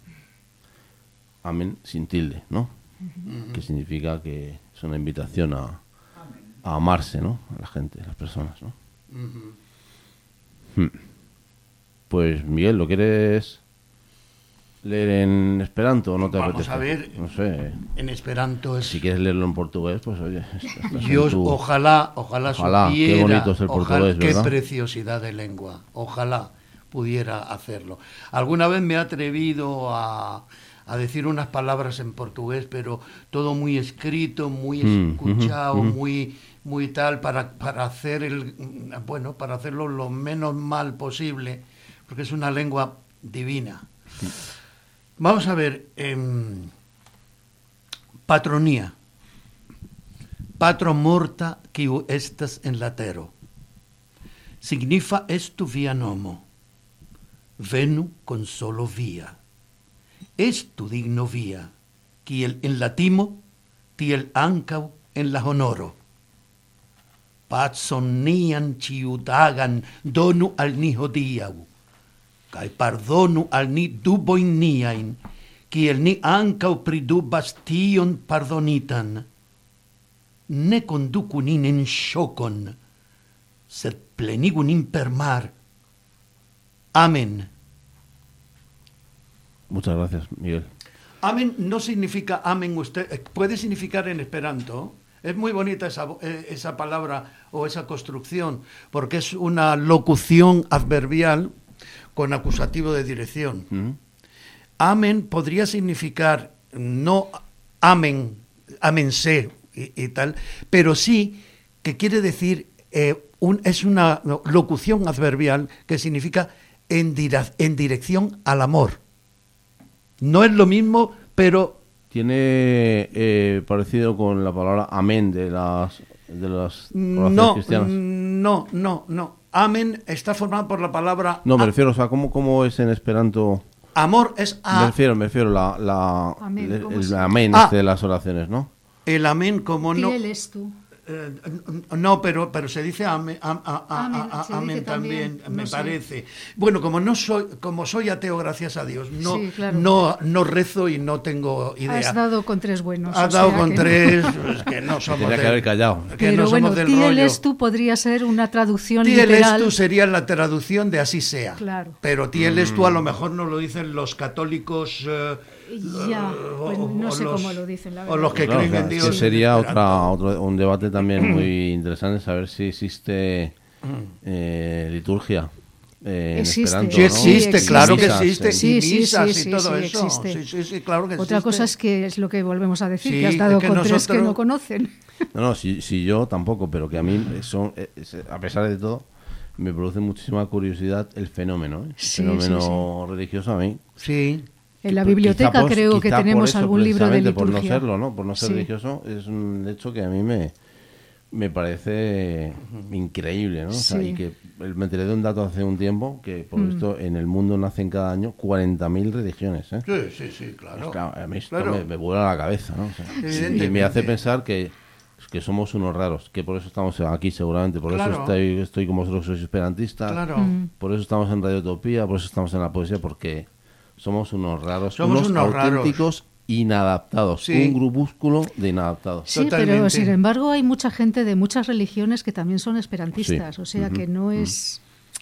B: Amén sin tilde, ¿no? Uh-huh. Que significa que es una invitación a, a amarse, ¿no? A la gente, a las personas, ¿no? Uh-huh. Hmm. Pues Miguel, ¿lo quieres leer en esperanto o no te
E: Vamos
B: apetece?
E: a ver,
B: no sé.
E: En esperanto es...
B: Si quieres leerlo en portugués, pues oye.
E: Yo tu... ojalá, ojalá,
B: ojalá
E: supiera,
B: qué bonito es el
E: ojalá,
B: portugués,
E: qué
B: ¿verdad?
E: preciosidad de lengua, ojalá pudiera hacerlo. Alguna vez me he atrevido a, a decir unas palabras en portugués, pero todo muy escrito, muy
B: mm,
E: escuchado,
B: mm, mm.
E: muy muy tal para para hacer el bueno, para hacerlo lo menos mal posible, porque es una lengua divina. Mm. Vamos a ver, eh, patronía. Patro morta quiu estas en latero. Signifa estu via nomo. Venu con solo via. Estu digno via, kiel en latimo, tiel ancau en la honoro. Pacon nian ciutagan donu al ni hodiau, kai pardonu al ni duboin niain, kiel ni ancau pridubas tion pardonitan. Ne conducu nin en shocon, sed plenigu nin per mar. Amén.
B: Muchas gracias, Miguel.
E: Amén no significa amén usted, puede significar en esperanto. Es muy bonita esa, esa palabra o esa construcción, porque es una locución adverbial con acusativo de dirección. Uh-huh. Amén podría significar no amén, amense y, y tal, pero sí que quiere decir, eh, un, es una locución adverbial que significa en, dira, en dirección al amor. No es lo mismo, pero...
B: ¿Tiene eh, parecido con la palabra amén de las, de las
E: no,
B: cristianas?
E: No, no, no. Amén está formado por la palabra...
B: No, me refiero, o sea, ¿cómo, cómo es en esperanto?
E: Amor es a...
B: Me refiero, me refiero, la, la,
D: amén,
B: el, el,
D: el
B: amén
E: ah,
B: este de las oraciones, ¿no?
E: El amén como no...
D: Fiel es tú.
E: Eh, no, pero pero se dice amén, am, a, a,
D: amén,
E: a,
D: se
E: amén
D: dice
E: también,
D: también,
E: me
D: no sé.
E: parece. Bueno, como no soy como soy ateo, gracias a Dios, no
D: sí, claro.
E: no no rezo y no tengo idea.
D: Has dado con tres buenos.
E: Has dado
D: sea
E: con
D: que
E: tres,
D: no.
E: Es que no somos
B: Tenía
E: del,
B: que haber callado.
E: Que
D: pero
E: no
D: bueno,
E: somos del
D: Tiel
E: rollo.
D: es tú podría ser una traducción
E: Tiel
D: literal.
E: es tú sería la traducción de así sea.
D: Claro.
E: Pero Tiel es tú a lo mejor no lo dicen los católicos. Eh,
D: Ya, pues
E: o,
D: no
E: o
D: sé
E: los,
D: cómo lo dicen, la verdad.
E: O los que
B: Claro,
E: creen
B: o sea,
E: en Dios.
B: que sería
E: en
B: otra, otro, un debate también muy interesante, saber si existe eh, liturgia eh, en
D: Existe.
B: esperanto,
E: Sí
B: ¿no?
E: existe,
D: existe.
E: claro que
B: Misas,
E: existe.
B: en-
D: Sí,
E: y
D: sí,
E: misas
D: sí,
E: y
D: sí,
E: todo
D: sí,
E: eso.
D: existe.
E: Sí, sí, sí, claro que
D: Otra
E: existe.
D: cosa es que es lo que volvemos a decir,
E: Sí,
D: que has dado
E: es que
D: con tres que
E: nosotros-
D: no conocen.
B: No, no, si, si yo tampoco, pero que a mí, eso, eh, es- a pesar de todo, me produce muchísima curiosidad el fenómeno, ¿eh? El
D: Sí,
B: fenómeno religioso a mí.
E: Sí.
D: En la
B: Quizá
D: biblioteca
B: por-
D: creo que
B: quizá por
D: tenemos
B: eso,
D: algún libro de
B: precisamente,
D: liturgia.
B: Por no serlo, ¿no? Por no ser
D: Sí.
B: religioso, es un hecho que a mí me, me parece increíble, ¿no? O sea,
D: Sí.
B: y que el- me enteré de un dato hace un tiempo que, por
D: Mm.
B: esto, en el mundo nacen cada año cuarenta mil religiones, ¿eh?
E: Sí, sí, sí, claro.
B: Pues claro, a mí esto
E: Claro.
B: me, me vuela la cabeza, ¿no? O sea,
E: Evidentemente.
B: y me hace pensar que, que somos unos raros, que por eso estamos aquí seguramente, por
E: Claro.
B: eso estoy, estoy como vosotros sois esperantistas,
E: Claro.
D: Mm.
B: por eso estamos en Radio Utopía, por eso estamos en la poesía, porque somos unos raros,
E: Somos
B: unos,
E: unos raros.
B: auténticos inadaptados,
E: Sí.
B: un grupúsculo de inadaptados.
D: Sí, pero
E: Totalmente.
D: sin embargo hay mucha gente de muchas religiones que también son esperantistas,
B: Sí.
D: o sea
B: Ujú,
D: que no
B: ujú.
D: es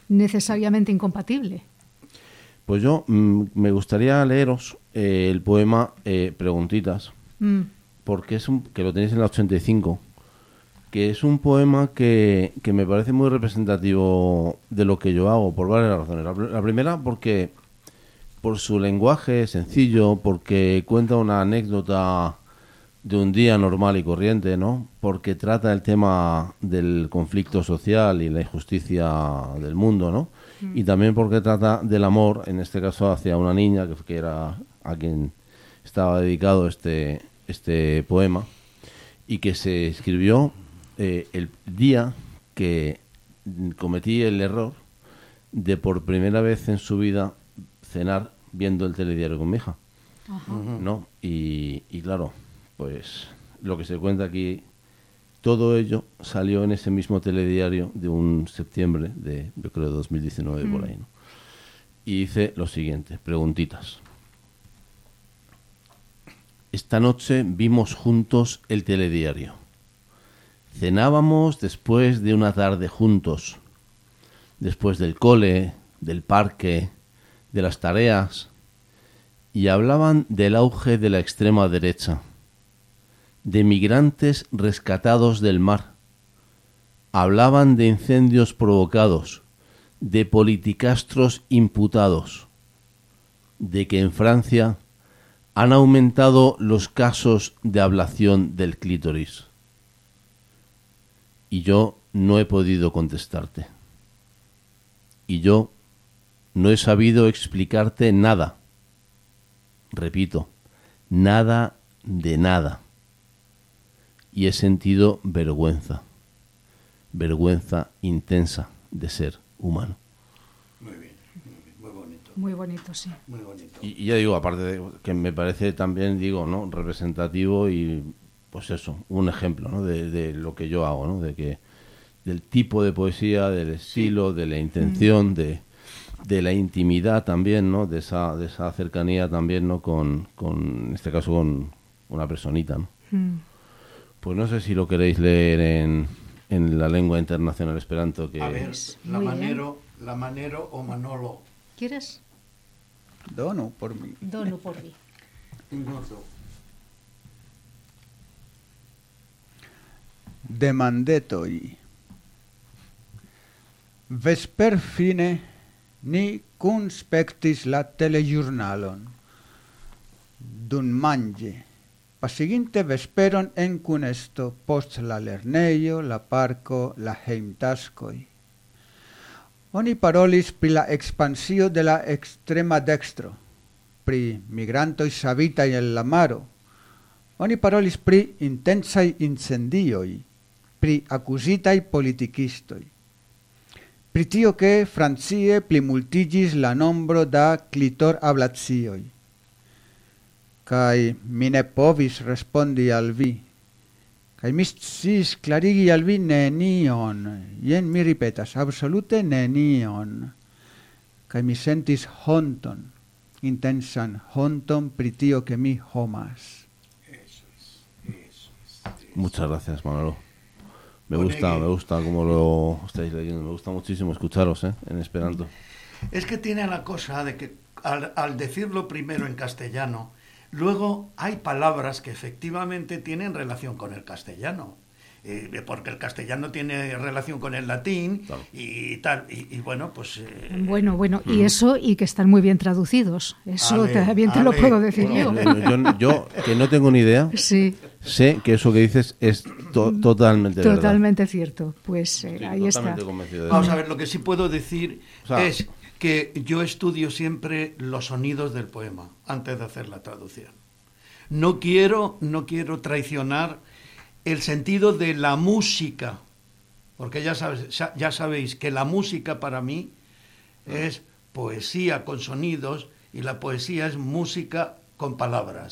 D: necesariamente incompatible.
B: Pues yo mm, me gustaría leeros eh, el poema eh, Preguntitas,
D: Mm.
B: porque es un, que lo tenéis en la ochenta y cinco, que es un poema que, que me parece muy representativo de lo que yo hago, por varias razones. La, la primera, porque por su lenguaje sencillo, porque cuenta una anécdota de un día normal y corriente, ¿no? Porque trata el tema del conflicto social y la injusticia del mundo, ¿no? Mm. Y también porque trata del amor, en este caso hacia una niña, que, que era a quien estaba dedicado este, este poema, y que se escribió eh, el día que cometí el error de por primera vez en su vida cenar viendo el telediario con mi hija. Ajá. ¿No? Y, y claro, pues lo que se cuenta aquí, todo ello salió en ese mismo telediario de un septiembre de, yo creo, dos mil diecinueve, mm. por ahí, ¿no? Y dice lo siguiente, preguntitas. Esta noche vimos juntos el telediario. Cenábamos después de una tarde juntos, después del cole, del parque, de las tareas, y hablaban del auge de la extrema derecha, de migrantes rescatados del mar, hablaban de incendios provocados, de politicastros imputados, de que en Francia han aumentado los casos de ablación del clítoris. Y yo no he podido contestarte. Y yo no he sabido explicarte nada. Repito, nada de nada. Y he sentido vergüenza. Vergüenza intensa de ser humano.
E: Muy bien, muy bien, muy bonito.
D: Muy bonito, sí.
E: Muy bonito.
B: Y, y ya digo, aparte de que me parece también, digo, ¿no?, representativo y, pues eso, un ejemplo, ¿no?, de, de lo que yo hago, ¿no?, de que del tipo de poesía, del estilo, de la intención, mm. de, de la intimidad también, ¿no?, de esa, de esa cercanía también, ¿no?, con, con, en este caso, con una personita, ¿no? Mm. Pues no sé si lo queréis leer en, en la lengua internacional esperanto. Que...
E: A ver, la Manero, la Manero o Manolo.
D: ¿Quieres?
C: Donu por mí.
D: Donu por mí.
C: Demandetoi. Vesper fine ni conspectis la telegiurnalon dun mange. Pasiginte vesperon en cunesto post la lerneio, la parco, la heimtaskoi. Oni parolis pri la expansio de la extrema dextro, pri migrantoi savitai en la maro. Oni parolis pri intensai incendioi, pri accusitai politikistoi. Pri tio che Francie plimultigis la nombro da clitor ablazioi. Kai mi ne povis respondi al vi. Kai mi sciis clarigi al vi nenion. Jen mi ripetas, absolute nenion. Kai mi sentis honton, intensan honton pri tio que mi homas.
E: Eso es, eso es.
B: Muchas gracias, Manolo. Me gusta, me gusta como lo estáis leyendo. Me gusta muchísimo escucharos, ¿eh?, en esperanto.
E: Es que tiene la cosa de que al, al decirlo primero en castellano, luego hay palabras que efectivamente tienen relación con el castellano, eh, porque el castellano tiene relación con el latín, claro, y tal, y, y bueno, pues... Eh...
D: Bueno, bueno, y eso, y que están muy bien traducidos, eso ale, también te ale, lo puedo decir
B: bueno,
D: yo.
B: yo. Yo, que no tengo ni idea,
D: sí,
B: sé que eso que dices es to totalmente verdad.
D: Totalmente cierto, pues eh,
B: sí,
D: ahí está.
E: Vamos a ver, lo que sí puedo decir, o sea, es... que yo estudio siempre los sonidos del poema antes de hacer la traducción. No quiero, no quiero traicionar el sentido de la música, porque ya, sabes, ya sabéis que la música para mí es poesía con sonidos y la poesía es música con palabras.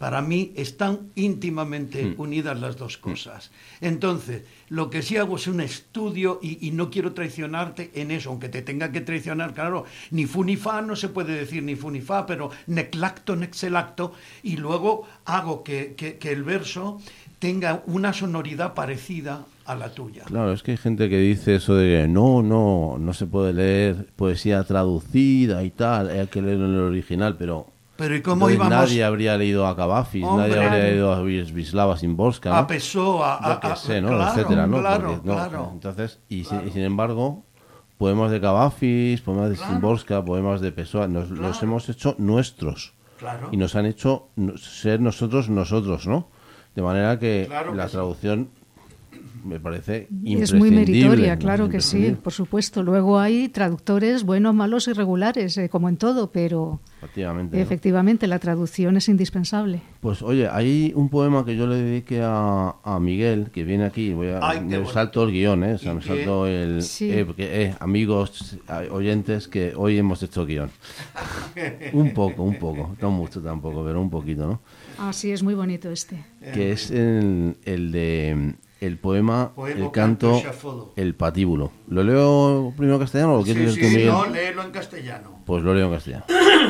E: Para mí están íntimamente
B: Mm.
E: unidas las dos cosas. Entonces, lo que sí hago es un estudio y, y no quiero traicionarte en eso, aunque te tenga que traicionar, claro, ni fu ni fa, no se puede decir ni fu ni fa, pero nec lacto, nec selacto, y luego hago que, que, que el verso tenga una sonoridad parecida a la tuya.
B: Claro, es que hay gente que dice eso de que no, no, no se puede leer poesía traducida y tal, hay que leerlo en el original, pero...
E: Pero ¿y cómo
B: entonces
E: íbamos
B: nadie habría leído a Cavafis,
E: Hombre.
B: nadie habría leído a Wisława Szymborska, ¿no?
E: a Pessoa? A,
B: Yo qué
E: a-
B: sé, ¿no?
E: Claro,
B: Etcétera, ¿no?
E: claro,
B: Porque, no,
E: claro.
B: Entonces, y,
E: Claro.
B: sin, y sin embargo, poemas de Cavafis, poemas de
E: Claro.
B: Szymborska, poemas de Pessoa, nos,
E: Claro.
B: los hemos hecho nuestros.
E: Claro.
B: Y nos han hecho no- ser nosotros nosotros, ¿no? De manera que
E: Claro
B: la
E: que sí.
B: traducción me parece
D: Es muy
B: imprescindible.
D: meritoria,
B: ¿no?
D: claro que sí,
B: Imprescindible.
D: por supuesto. Luego hay traductores buenos, malos, irregulares, eh, como en todo, pero
B: Efectivamente, ¿no?
D: efectivamente la traducción es indispensable.
B: Pues oye, hay un poema que yo le dediqué a, a Miguel, que viene aquí, voy a,
E: Ay, qué
B: me
E: bonito.
B: salto el guión, ¿eh? O sea,
E: ¿Y
B: me
E: qué?
B: salto el...
D: Sí.
B: Eh, porque, eh, amigos, eh, oyentes, que hoy hemos hecho guión. Un poco, un poco, no mucho tampoco, pero un poquito, ¿no?
D: Ah, sí, es muy bonito este.
B: Que es el, el de... El poema,
E: Poema,
B: el
E: canto,
B: canto,
E: xafodo.
B: el patíbulo. ¿Lo leo primero en castellano o lo
E: Sí,
B: quieres
E: sí,
B: leer tú,
E: sí,
B: Miguel?
E: no, léelo en castellano.
B: Pues lo leo en castellano.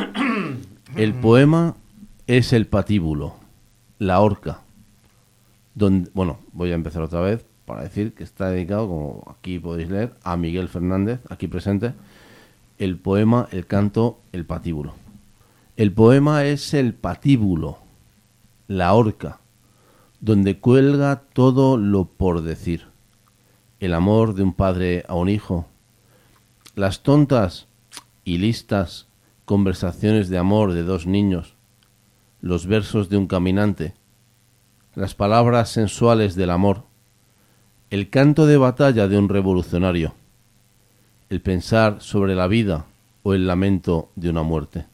B: El poema es el patíbulo, la horca. Donde, bueno, voy a empezar otra vez para decir que está dedicado, como aquí podéis leer, a Miguel Fernández, aquí presente. El poema, el canto, el patíbulo. El poema es el patíbulo, la horca, donde cuelga todo lo por decir. El amor de un padre a un hijo, las tontas y listas conversaciones de amor de dos niños, los versos de un caminante, las palabras sensuales del amor, el canto de batalla de un revolucionario, el pensar sobre la vida o el lamento de una muerte.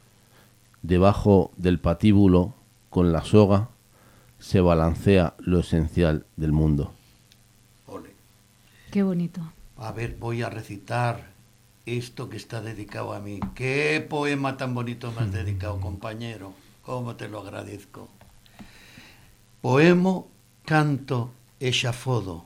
B: Debajo del patíbulo, con la soga, se balancea lo esencial del mundo.
E: Ole.
D: Qué bonito.
E: A ver, voy a recitar esto que está dedicado a mí. Qué poema tan bonito me has dedicado, compañero. Cómo te lo agradezco. Poemo, canto e xafodo.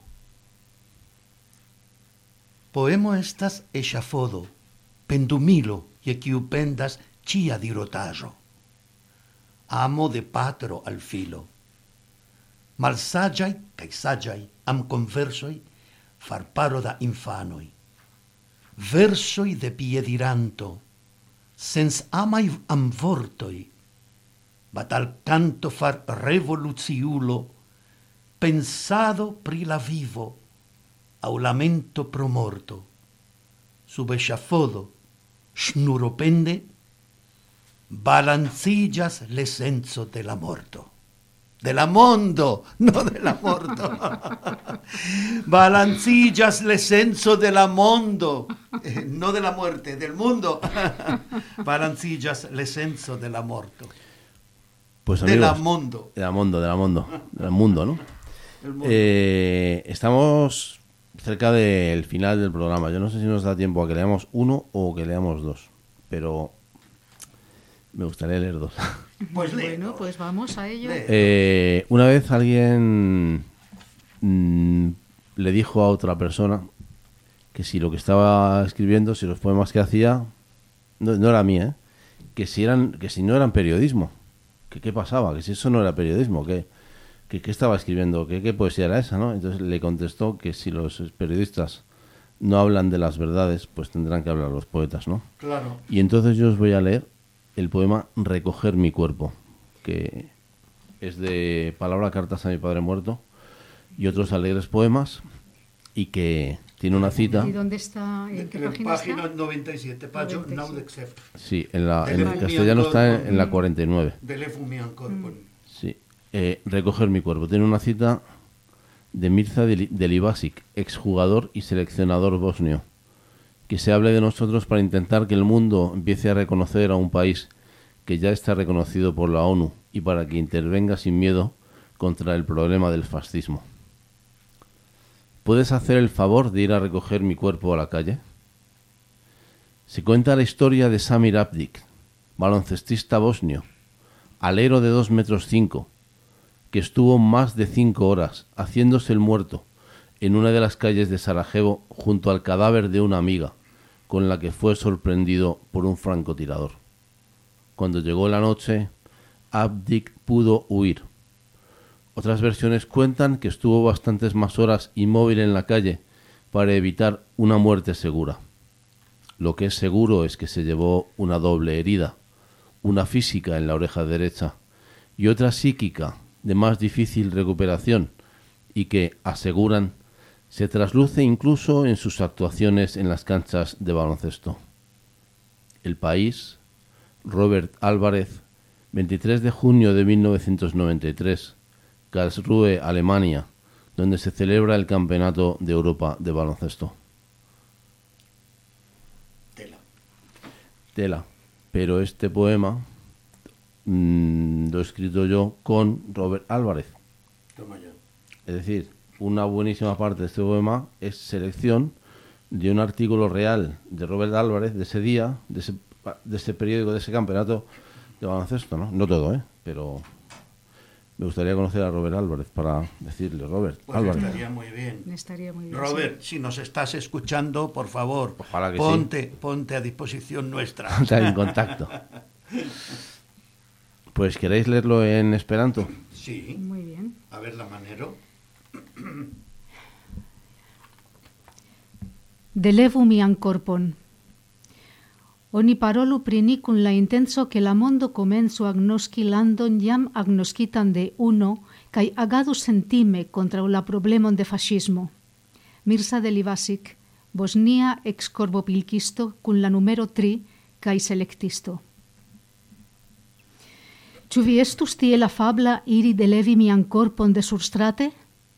E: Poemo estas e xafodo, pendumilo e kiu pendas cia dirotaĵo. Amo de patro al filo. Malsaĝaj kaj saĝaj am conversoj farparo da infanoj. Versoj de piediranto, sens amaj am vortoj, batal canto far revoluciulo, pensado pri la vivo, au lamento pro morto. Sub eŝafodo, ŝnuro pende, balancillas l'essenzo de la morto. De la mondo, no de la morto. Balancillas l'essenzo de la mondo, eh, no de la muerte, del mundo. Balancillas l'essenzo de la morto.
B: Pues
E: De la
B: amigos,
E: mondo.
B: de la mundo, de la mundo, del mundo, ¿no?
E: El mundo.
B: Eh, estamos cerca del final del programa. Yo no sé si nos da tiempo a que leamos uno o que leamos dos, pero me gustaría leer dos.
E: Pues
D: Bueno,
E: léelo.
D: pues vamos a ello.
E: Lee.
B: Eh, una vez alguien mm, le dijo a otra persona que si lo que estaba escribiendo, si los poemas que hacía, no, no era mía, ¿eh? que si eran, que si no eran periodismo, que qué pasaba, que si eso no era periodismo, que que qué estaba escribiendo, que qué poesía era esa, ¿no? Entonces le contestó que si los periodistas no hablan de las verdades, pues tendrán que hablar los poetas, ¿no?
E: Claro.
B: Y entonces yo os voy a leer el poema Recoger mi cuerpo, que es de Palabra, cartas a mi padre muerto y otros alegres poemas, y que tiene una cita,
D: ¿Y dónde está? ¿En qué
E: En
D: página,
E: página
D: está?
E: noventa y siete, Pacho,
D: noventa y siete.
E: now accept.
B: sí, en, la, en
E: Teléfono
B: castellano
E: mi
B: está en,
E: ancor,
B: en la cuarenta y nueve.
E: Teléfono mi ancor, pon.
B: Sí, eh, Recoger mi cuerpo. Tiene una cita de Mirza Deli- Delibasic, exjugador y seleccionador bosnio. Que se hable de nosotros para intentar que el mundo empiece a reconocer a un país que ya está reconocido por la ONU y para que intervenga sin miedo contra el problema del fascismo. ¿Puedes hacer el favor de ir a recoger mi cuerpo a la calle? Se cuenta la historia de Samir Abdik, baloncestista bosnio, alero de dos metros cinco, que estuvo más de cinco horas haciéndose el muerto en una de las calles de Sarajevo junto al cadáver de una amiga, con la que fue sorprendido por un francotirador. Cuando llegó la noche, Avdik pudo huir. Otras versiones cuentan que estuvo bastantes más horas inmóvil en la calle para evitar una muerte segura. Lo que es seguro es que se llevó una doble herida, una física en la oreja derecha y otra psíquica de más difícil recuperación y que, aseguran, se trasluce incluso en sus actuaciones en las canchas de baloncesto. El País, Robert Álvarez, veintitrés de junio de mil novecientos noventa y tres, Karlsruhe, Alemania, donde se celebra el Campeonato de Europa de baloncesto.
E: Tela.
B: Tela. Pero este poema mmm, lo he escrito yo con Robert Álvarez.
E: Toma ya.
B: Es decir, una buenísima parte de este poema es selección de un artículo real de Robert Álvarez de ese día, de ese, de ese periódico, de ese campeonato de baloncesto, ¿no? No todo, ¿eh? Pero me gustaría conocer a Robert Álvarez para decirle, Robert
E: Pues
B: Álvarez.
E: estaría muy bien.
D: Estaría muy bien.
E: Robert,
D: sí.
E: si nos estás escuchando, por favor,
B: Ojalá que
E: ponte, ponte a disposición nuestra.
B: Está en contacto. Pues, ¿queréis leerlo en esperanto?
E: Sí.
D: Muy bien.
E: A ver, la manero.
D: Delevu mian corpon. Oni parolu prini kun la intenso ke la mondo komencu agnoski landon jam agnoskitan de uno kaj agadu sentime kontraŭ la problemon de fascismo. Mirza Delibasic, Bosnia ex-korbopilkisto kun la numero tri kaj selektisto. Ĉu vi estus tiel afabla iri delevi mian korpon de surstrate?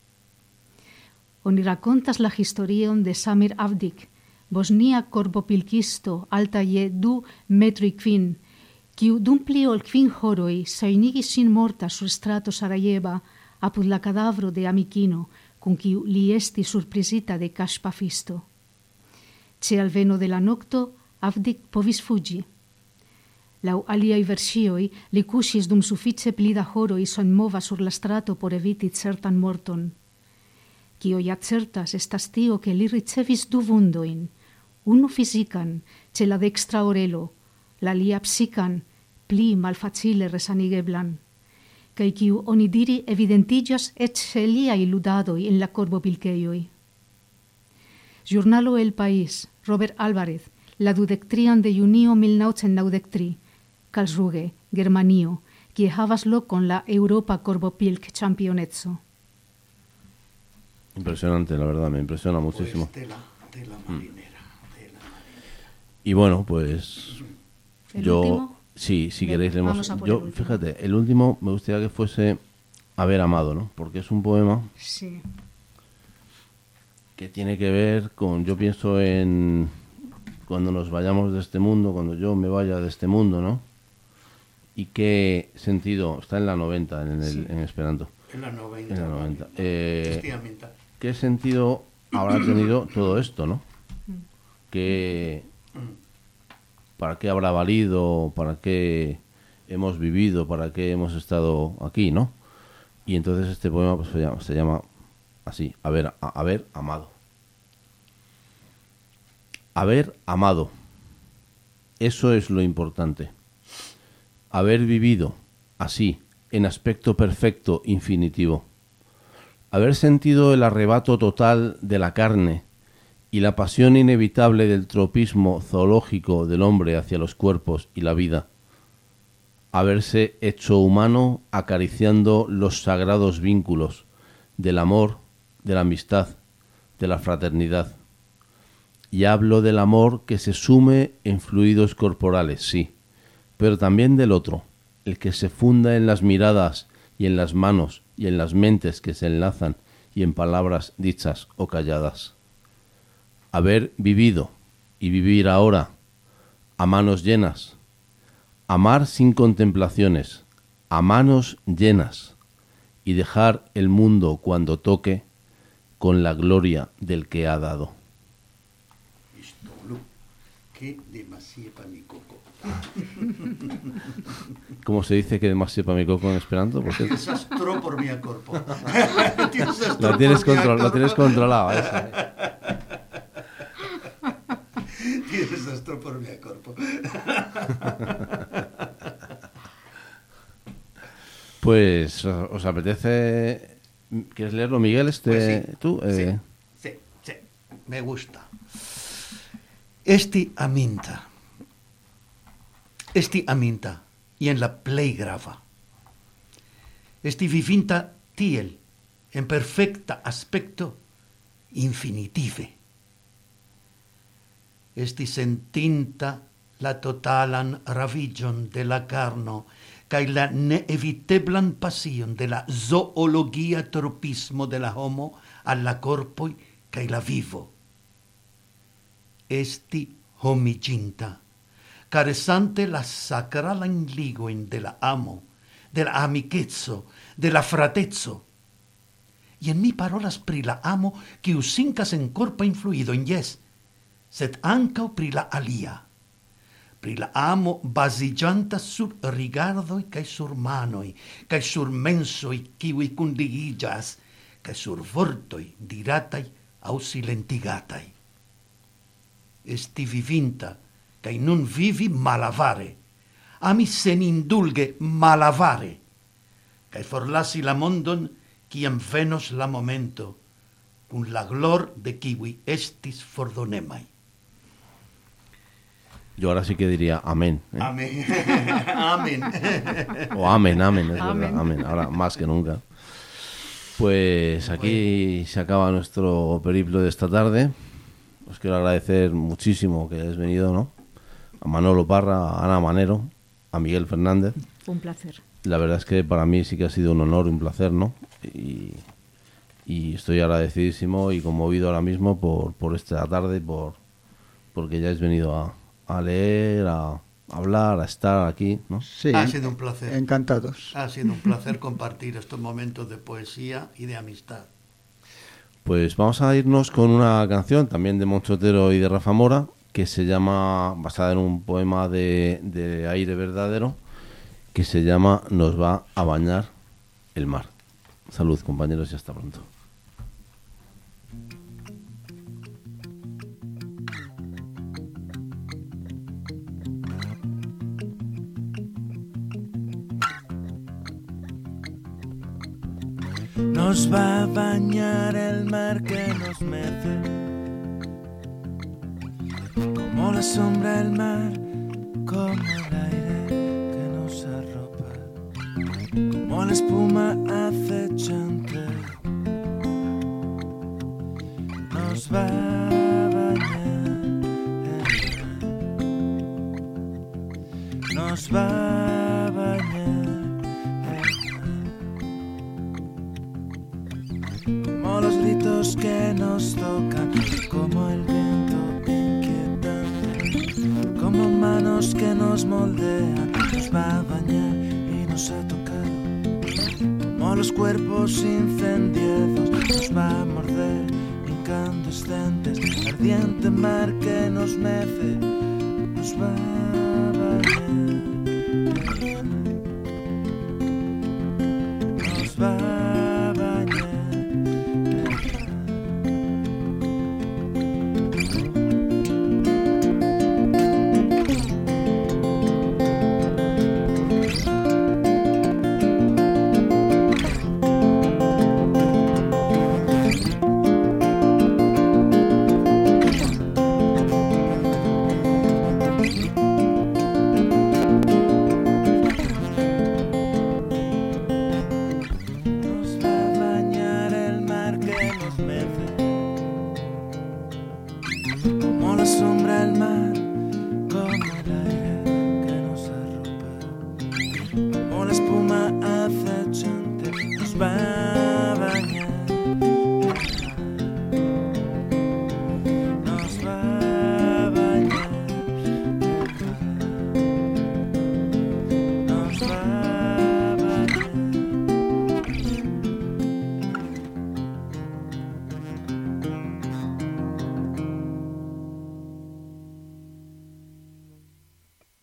D: Oni rakontas la historion de Samir Avdik, Bosnia korbopilkisto alta je du metroj kvin, kiu dum pli ol kvin horoj ŝajnigis sin morta sur strato Sarajeva apud la kadavro de amikino, kun kiu li estis surprizita de kaŝpafisto. Ĉe alveno de la nokto, Avdik povis fuĝi. Laŭ aliaj versioj, li kuŝis dum sufiĉe pli da horoj senmova sur la strato por eviti certan morton. Kio ja certas estas tio, ke li ricevis du vundojn, unu fizikan ĉe la dekstra orelo, la alia psikan pli malfacile resanigeblan, kaj kiu onidiri evidentiĝas eĉ ĉe liaj ludadoj en la korbopilkejoj. Ĵurnalo El País, Robert Álvarez, la dudektrian de junio mil novecent naŭdek tri, Karlsruhe, Germanio, kie havas lokon la Eŭropa korbopilk-ĉampioneco.
B: Impresionante, la verdad, me impresiona muchísimo.
E: Pues tela, tela marinera, tela marinera.
B: Y bueno, pues
D: ¿El
B: yo
D: último?
B: sí, si
D: Venga,
B: queréis leemos.
D: vamos a por
B: Yo,
D: el último.
B: fíjate, el último me gustaría que fuese Haber amado, ¿no? Porque es un poema
D: Sí.
B: que tiene que ver con, yo pienso en cuando nos vayamos de este mundo, cuando yo me vaya de este mundo, ¿no? Y qué sentido, está en la noventa en el
D: Sí.
B: en Esperanto.
E: En la noventa.
B: En la noventa. Eh,
E: Efectivamente.
B: ¿Qué sentido habrá tenido todo esto, no? ¿Qué, ¿Para qué habrá valido? ¿Para qué hemos vivido? ¿Para qué hemos estado aquí, no? Y entonces este poema pues, se, llama, se llama así, haber, a- haber amado. Haber amado. Eso es lo importante. Haber vivido así, en aspecto perfecto, infinitivo. Haber sentido el arrebato total de la carne y la pasión inevitable del tropismo zoológico del hombre hacia los cuerpos y la vida. Haberse hecho humano acariciando los sagrados vínculos del amor, de la amistad, de la fraternidad. Y hablo del amor que se sume en fluidos corporales, sí, pero también del otro, el que se funda en las miradas y en las manos y en las mentes que se enlazan y en palabras dichas o calladas. Haber vivido y vivir ahora a manos llenas, amar sin contemplaciones, a manos llenas, y dejar el mundo cuando toque con la gloria del que ha dado.
E: Que demasiado para mi coco.
B: ¿Cómo se dice que demasiado para mi coco en esperanto? Porque
E: Desastro por mi corpo.
B: la tienes, control, la tienes controlada. Esa, ¿eh?
E: Desastro por mi corpo.
B: Pues, ¿os apetece? ¿Quieres leerlo, Miguel? Este,
E: Pues sí,
B: ¿Tú? Eh,
E: sí, sí, sí, me gusta. Esti aminta. Esti aminta, y en la play grava. Esti vivinta tiel, en perfecta aspecto infinitive. Esti sentinta la totalan ravigion de la carno, cae la neeviteblan pasion de la zoologia tropismo de la homo alla corpoi cae la vivo. Esti homiginta, caresante la sacralan ligoin de la amo, de la amichezzo, de la fratezzo. Y en mi parolas pri la amo, que usincas en corpa influido en yes, sed ancao pri la alia. Pri la amo basigianta sur rigardoi cae sur manoi, cae sur mensoi kiwi cundigillas, cae sur vortoi diratai au silentigatai. Esti vivinta, cae nun vivi malavare, ami sen indulge malavare, cae forlasi la mondon ciam venos la momento, cun la glor de kiwi estis fordonemai.
B: yo ahora sí que diría amén. ¿eh?
E: Amén. Amén.
B: O amén, amén, es
D: Amén.
B: verdad, amén. Ahora más que nunca. Pues aquí se acaba nuestro periplo de esta tarde. Os quiero agradecer muchísimo que hayáis venido, ¿no? A Manolo Parra, a Ana Manero, a Miguel Fernández.
D: Un placer.
B: La verdad es que para mí sí que ha sido un honor, un placer, ¿no? Y, y estoy agradecidísimo y conmovido ahora mismo por, por esta tarde, por porque hayáis venido a, a leer, a hablar, a estar aquí, ¿no?
C: Sí,
E: Ha sido un placer.
C: encantados.
E: Ha sido un placer compartir estos momentos de poesía y de amistad.
B: Pues vamos a irnos con una canción también de Moncho Otero y de Rafa Mora, que se llama, basada en un poema de, de Aire Verdadero, que se llama Nos va a bañar el mar. Salud, compañeros, y hasta pronto.
F: Nos va a bañar el mar que nos mece, como la sombra del mar, como el aire que nos arropa, como la espuma acechante. Nos va a bañar el mar, nos va a bañar. Como los gritos que nos tocan, como el viento inquietante, como manos que nos moldean, nos va a bañar y nos ha tocado, como los cuerpos incendiados, nos va a morder incandescentes, ardiente mar que nos mece, nos va a bañar.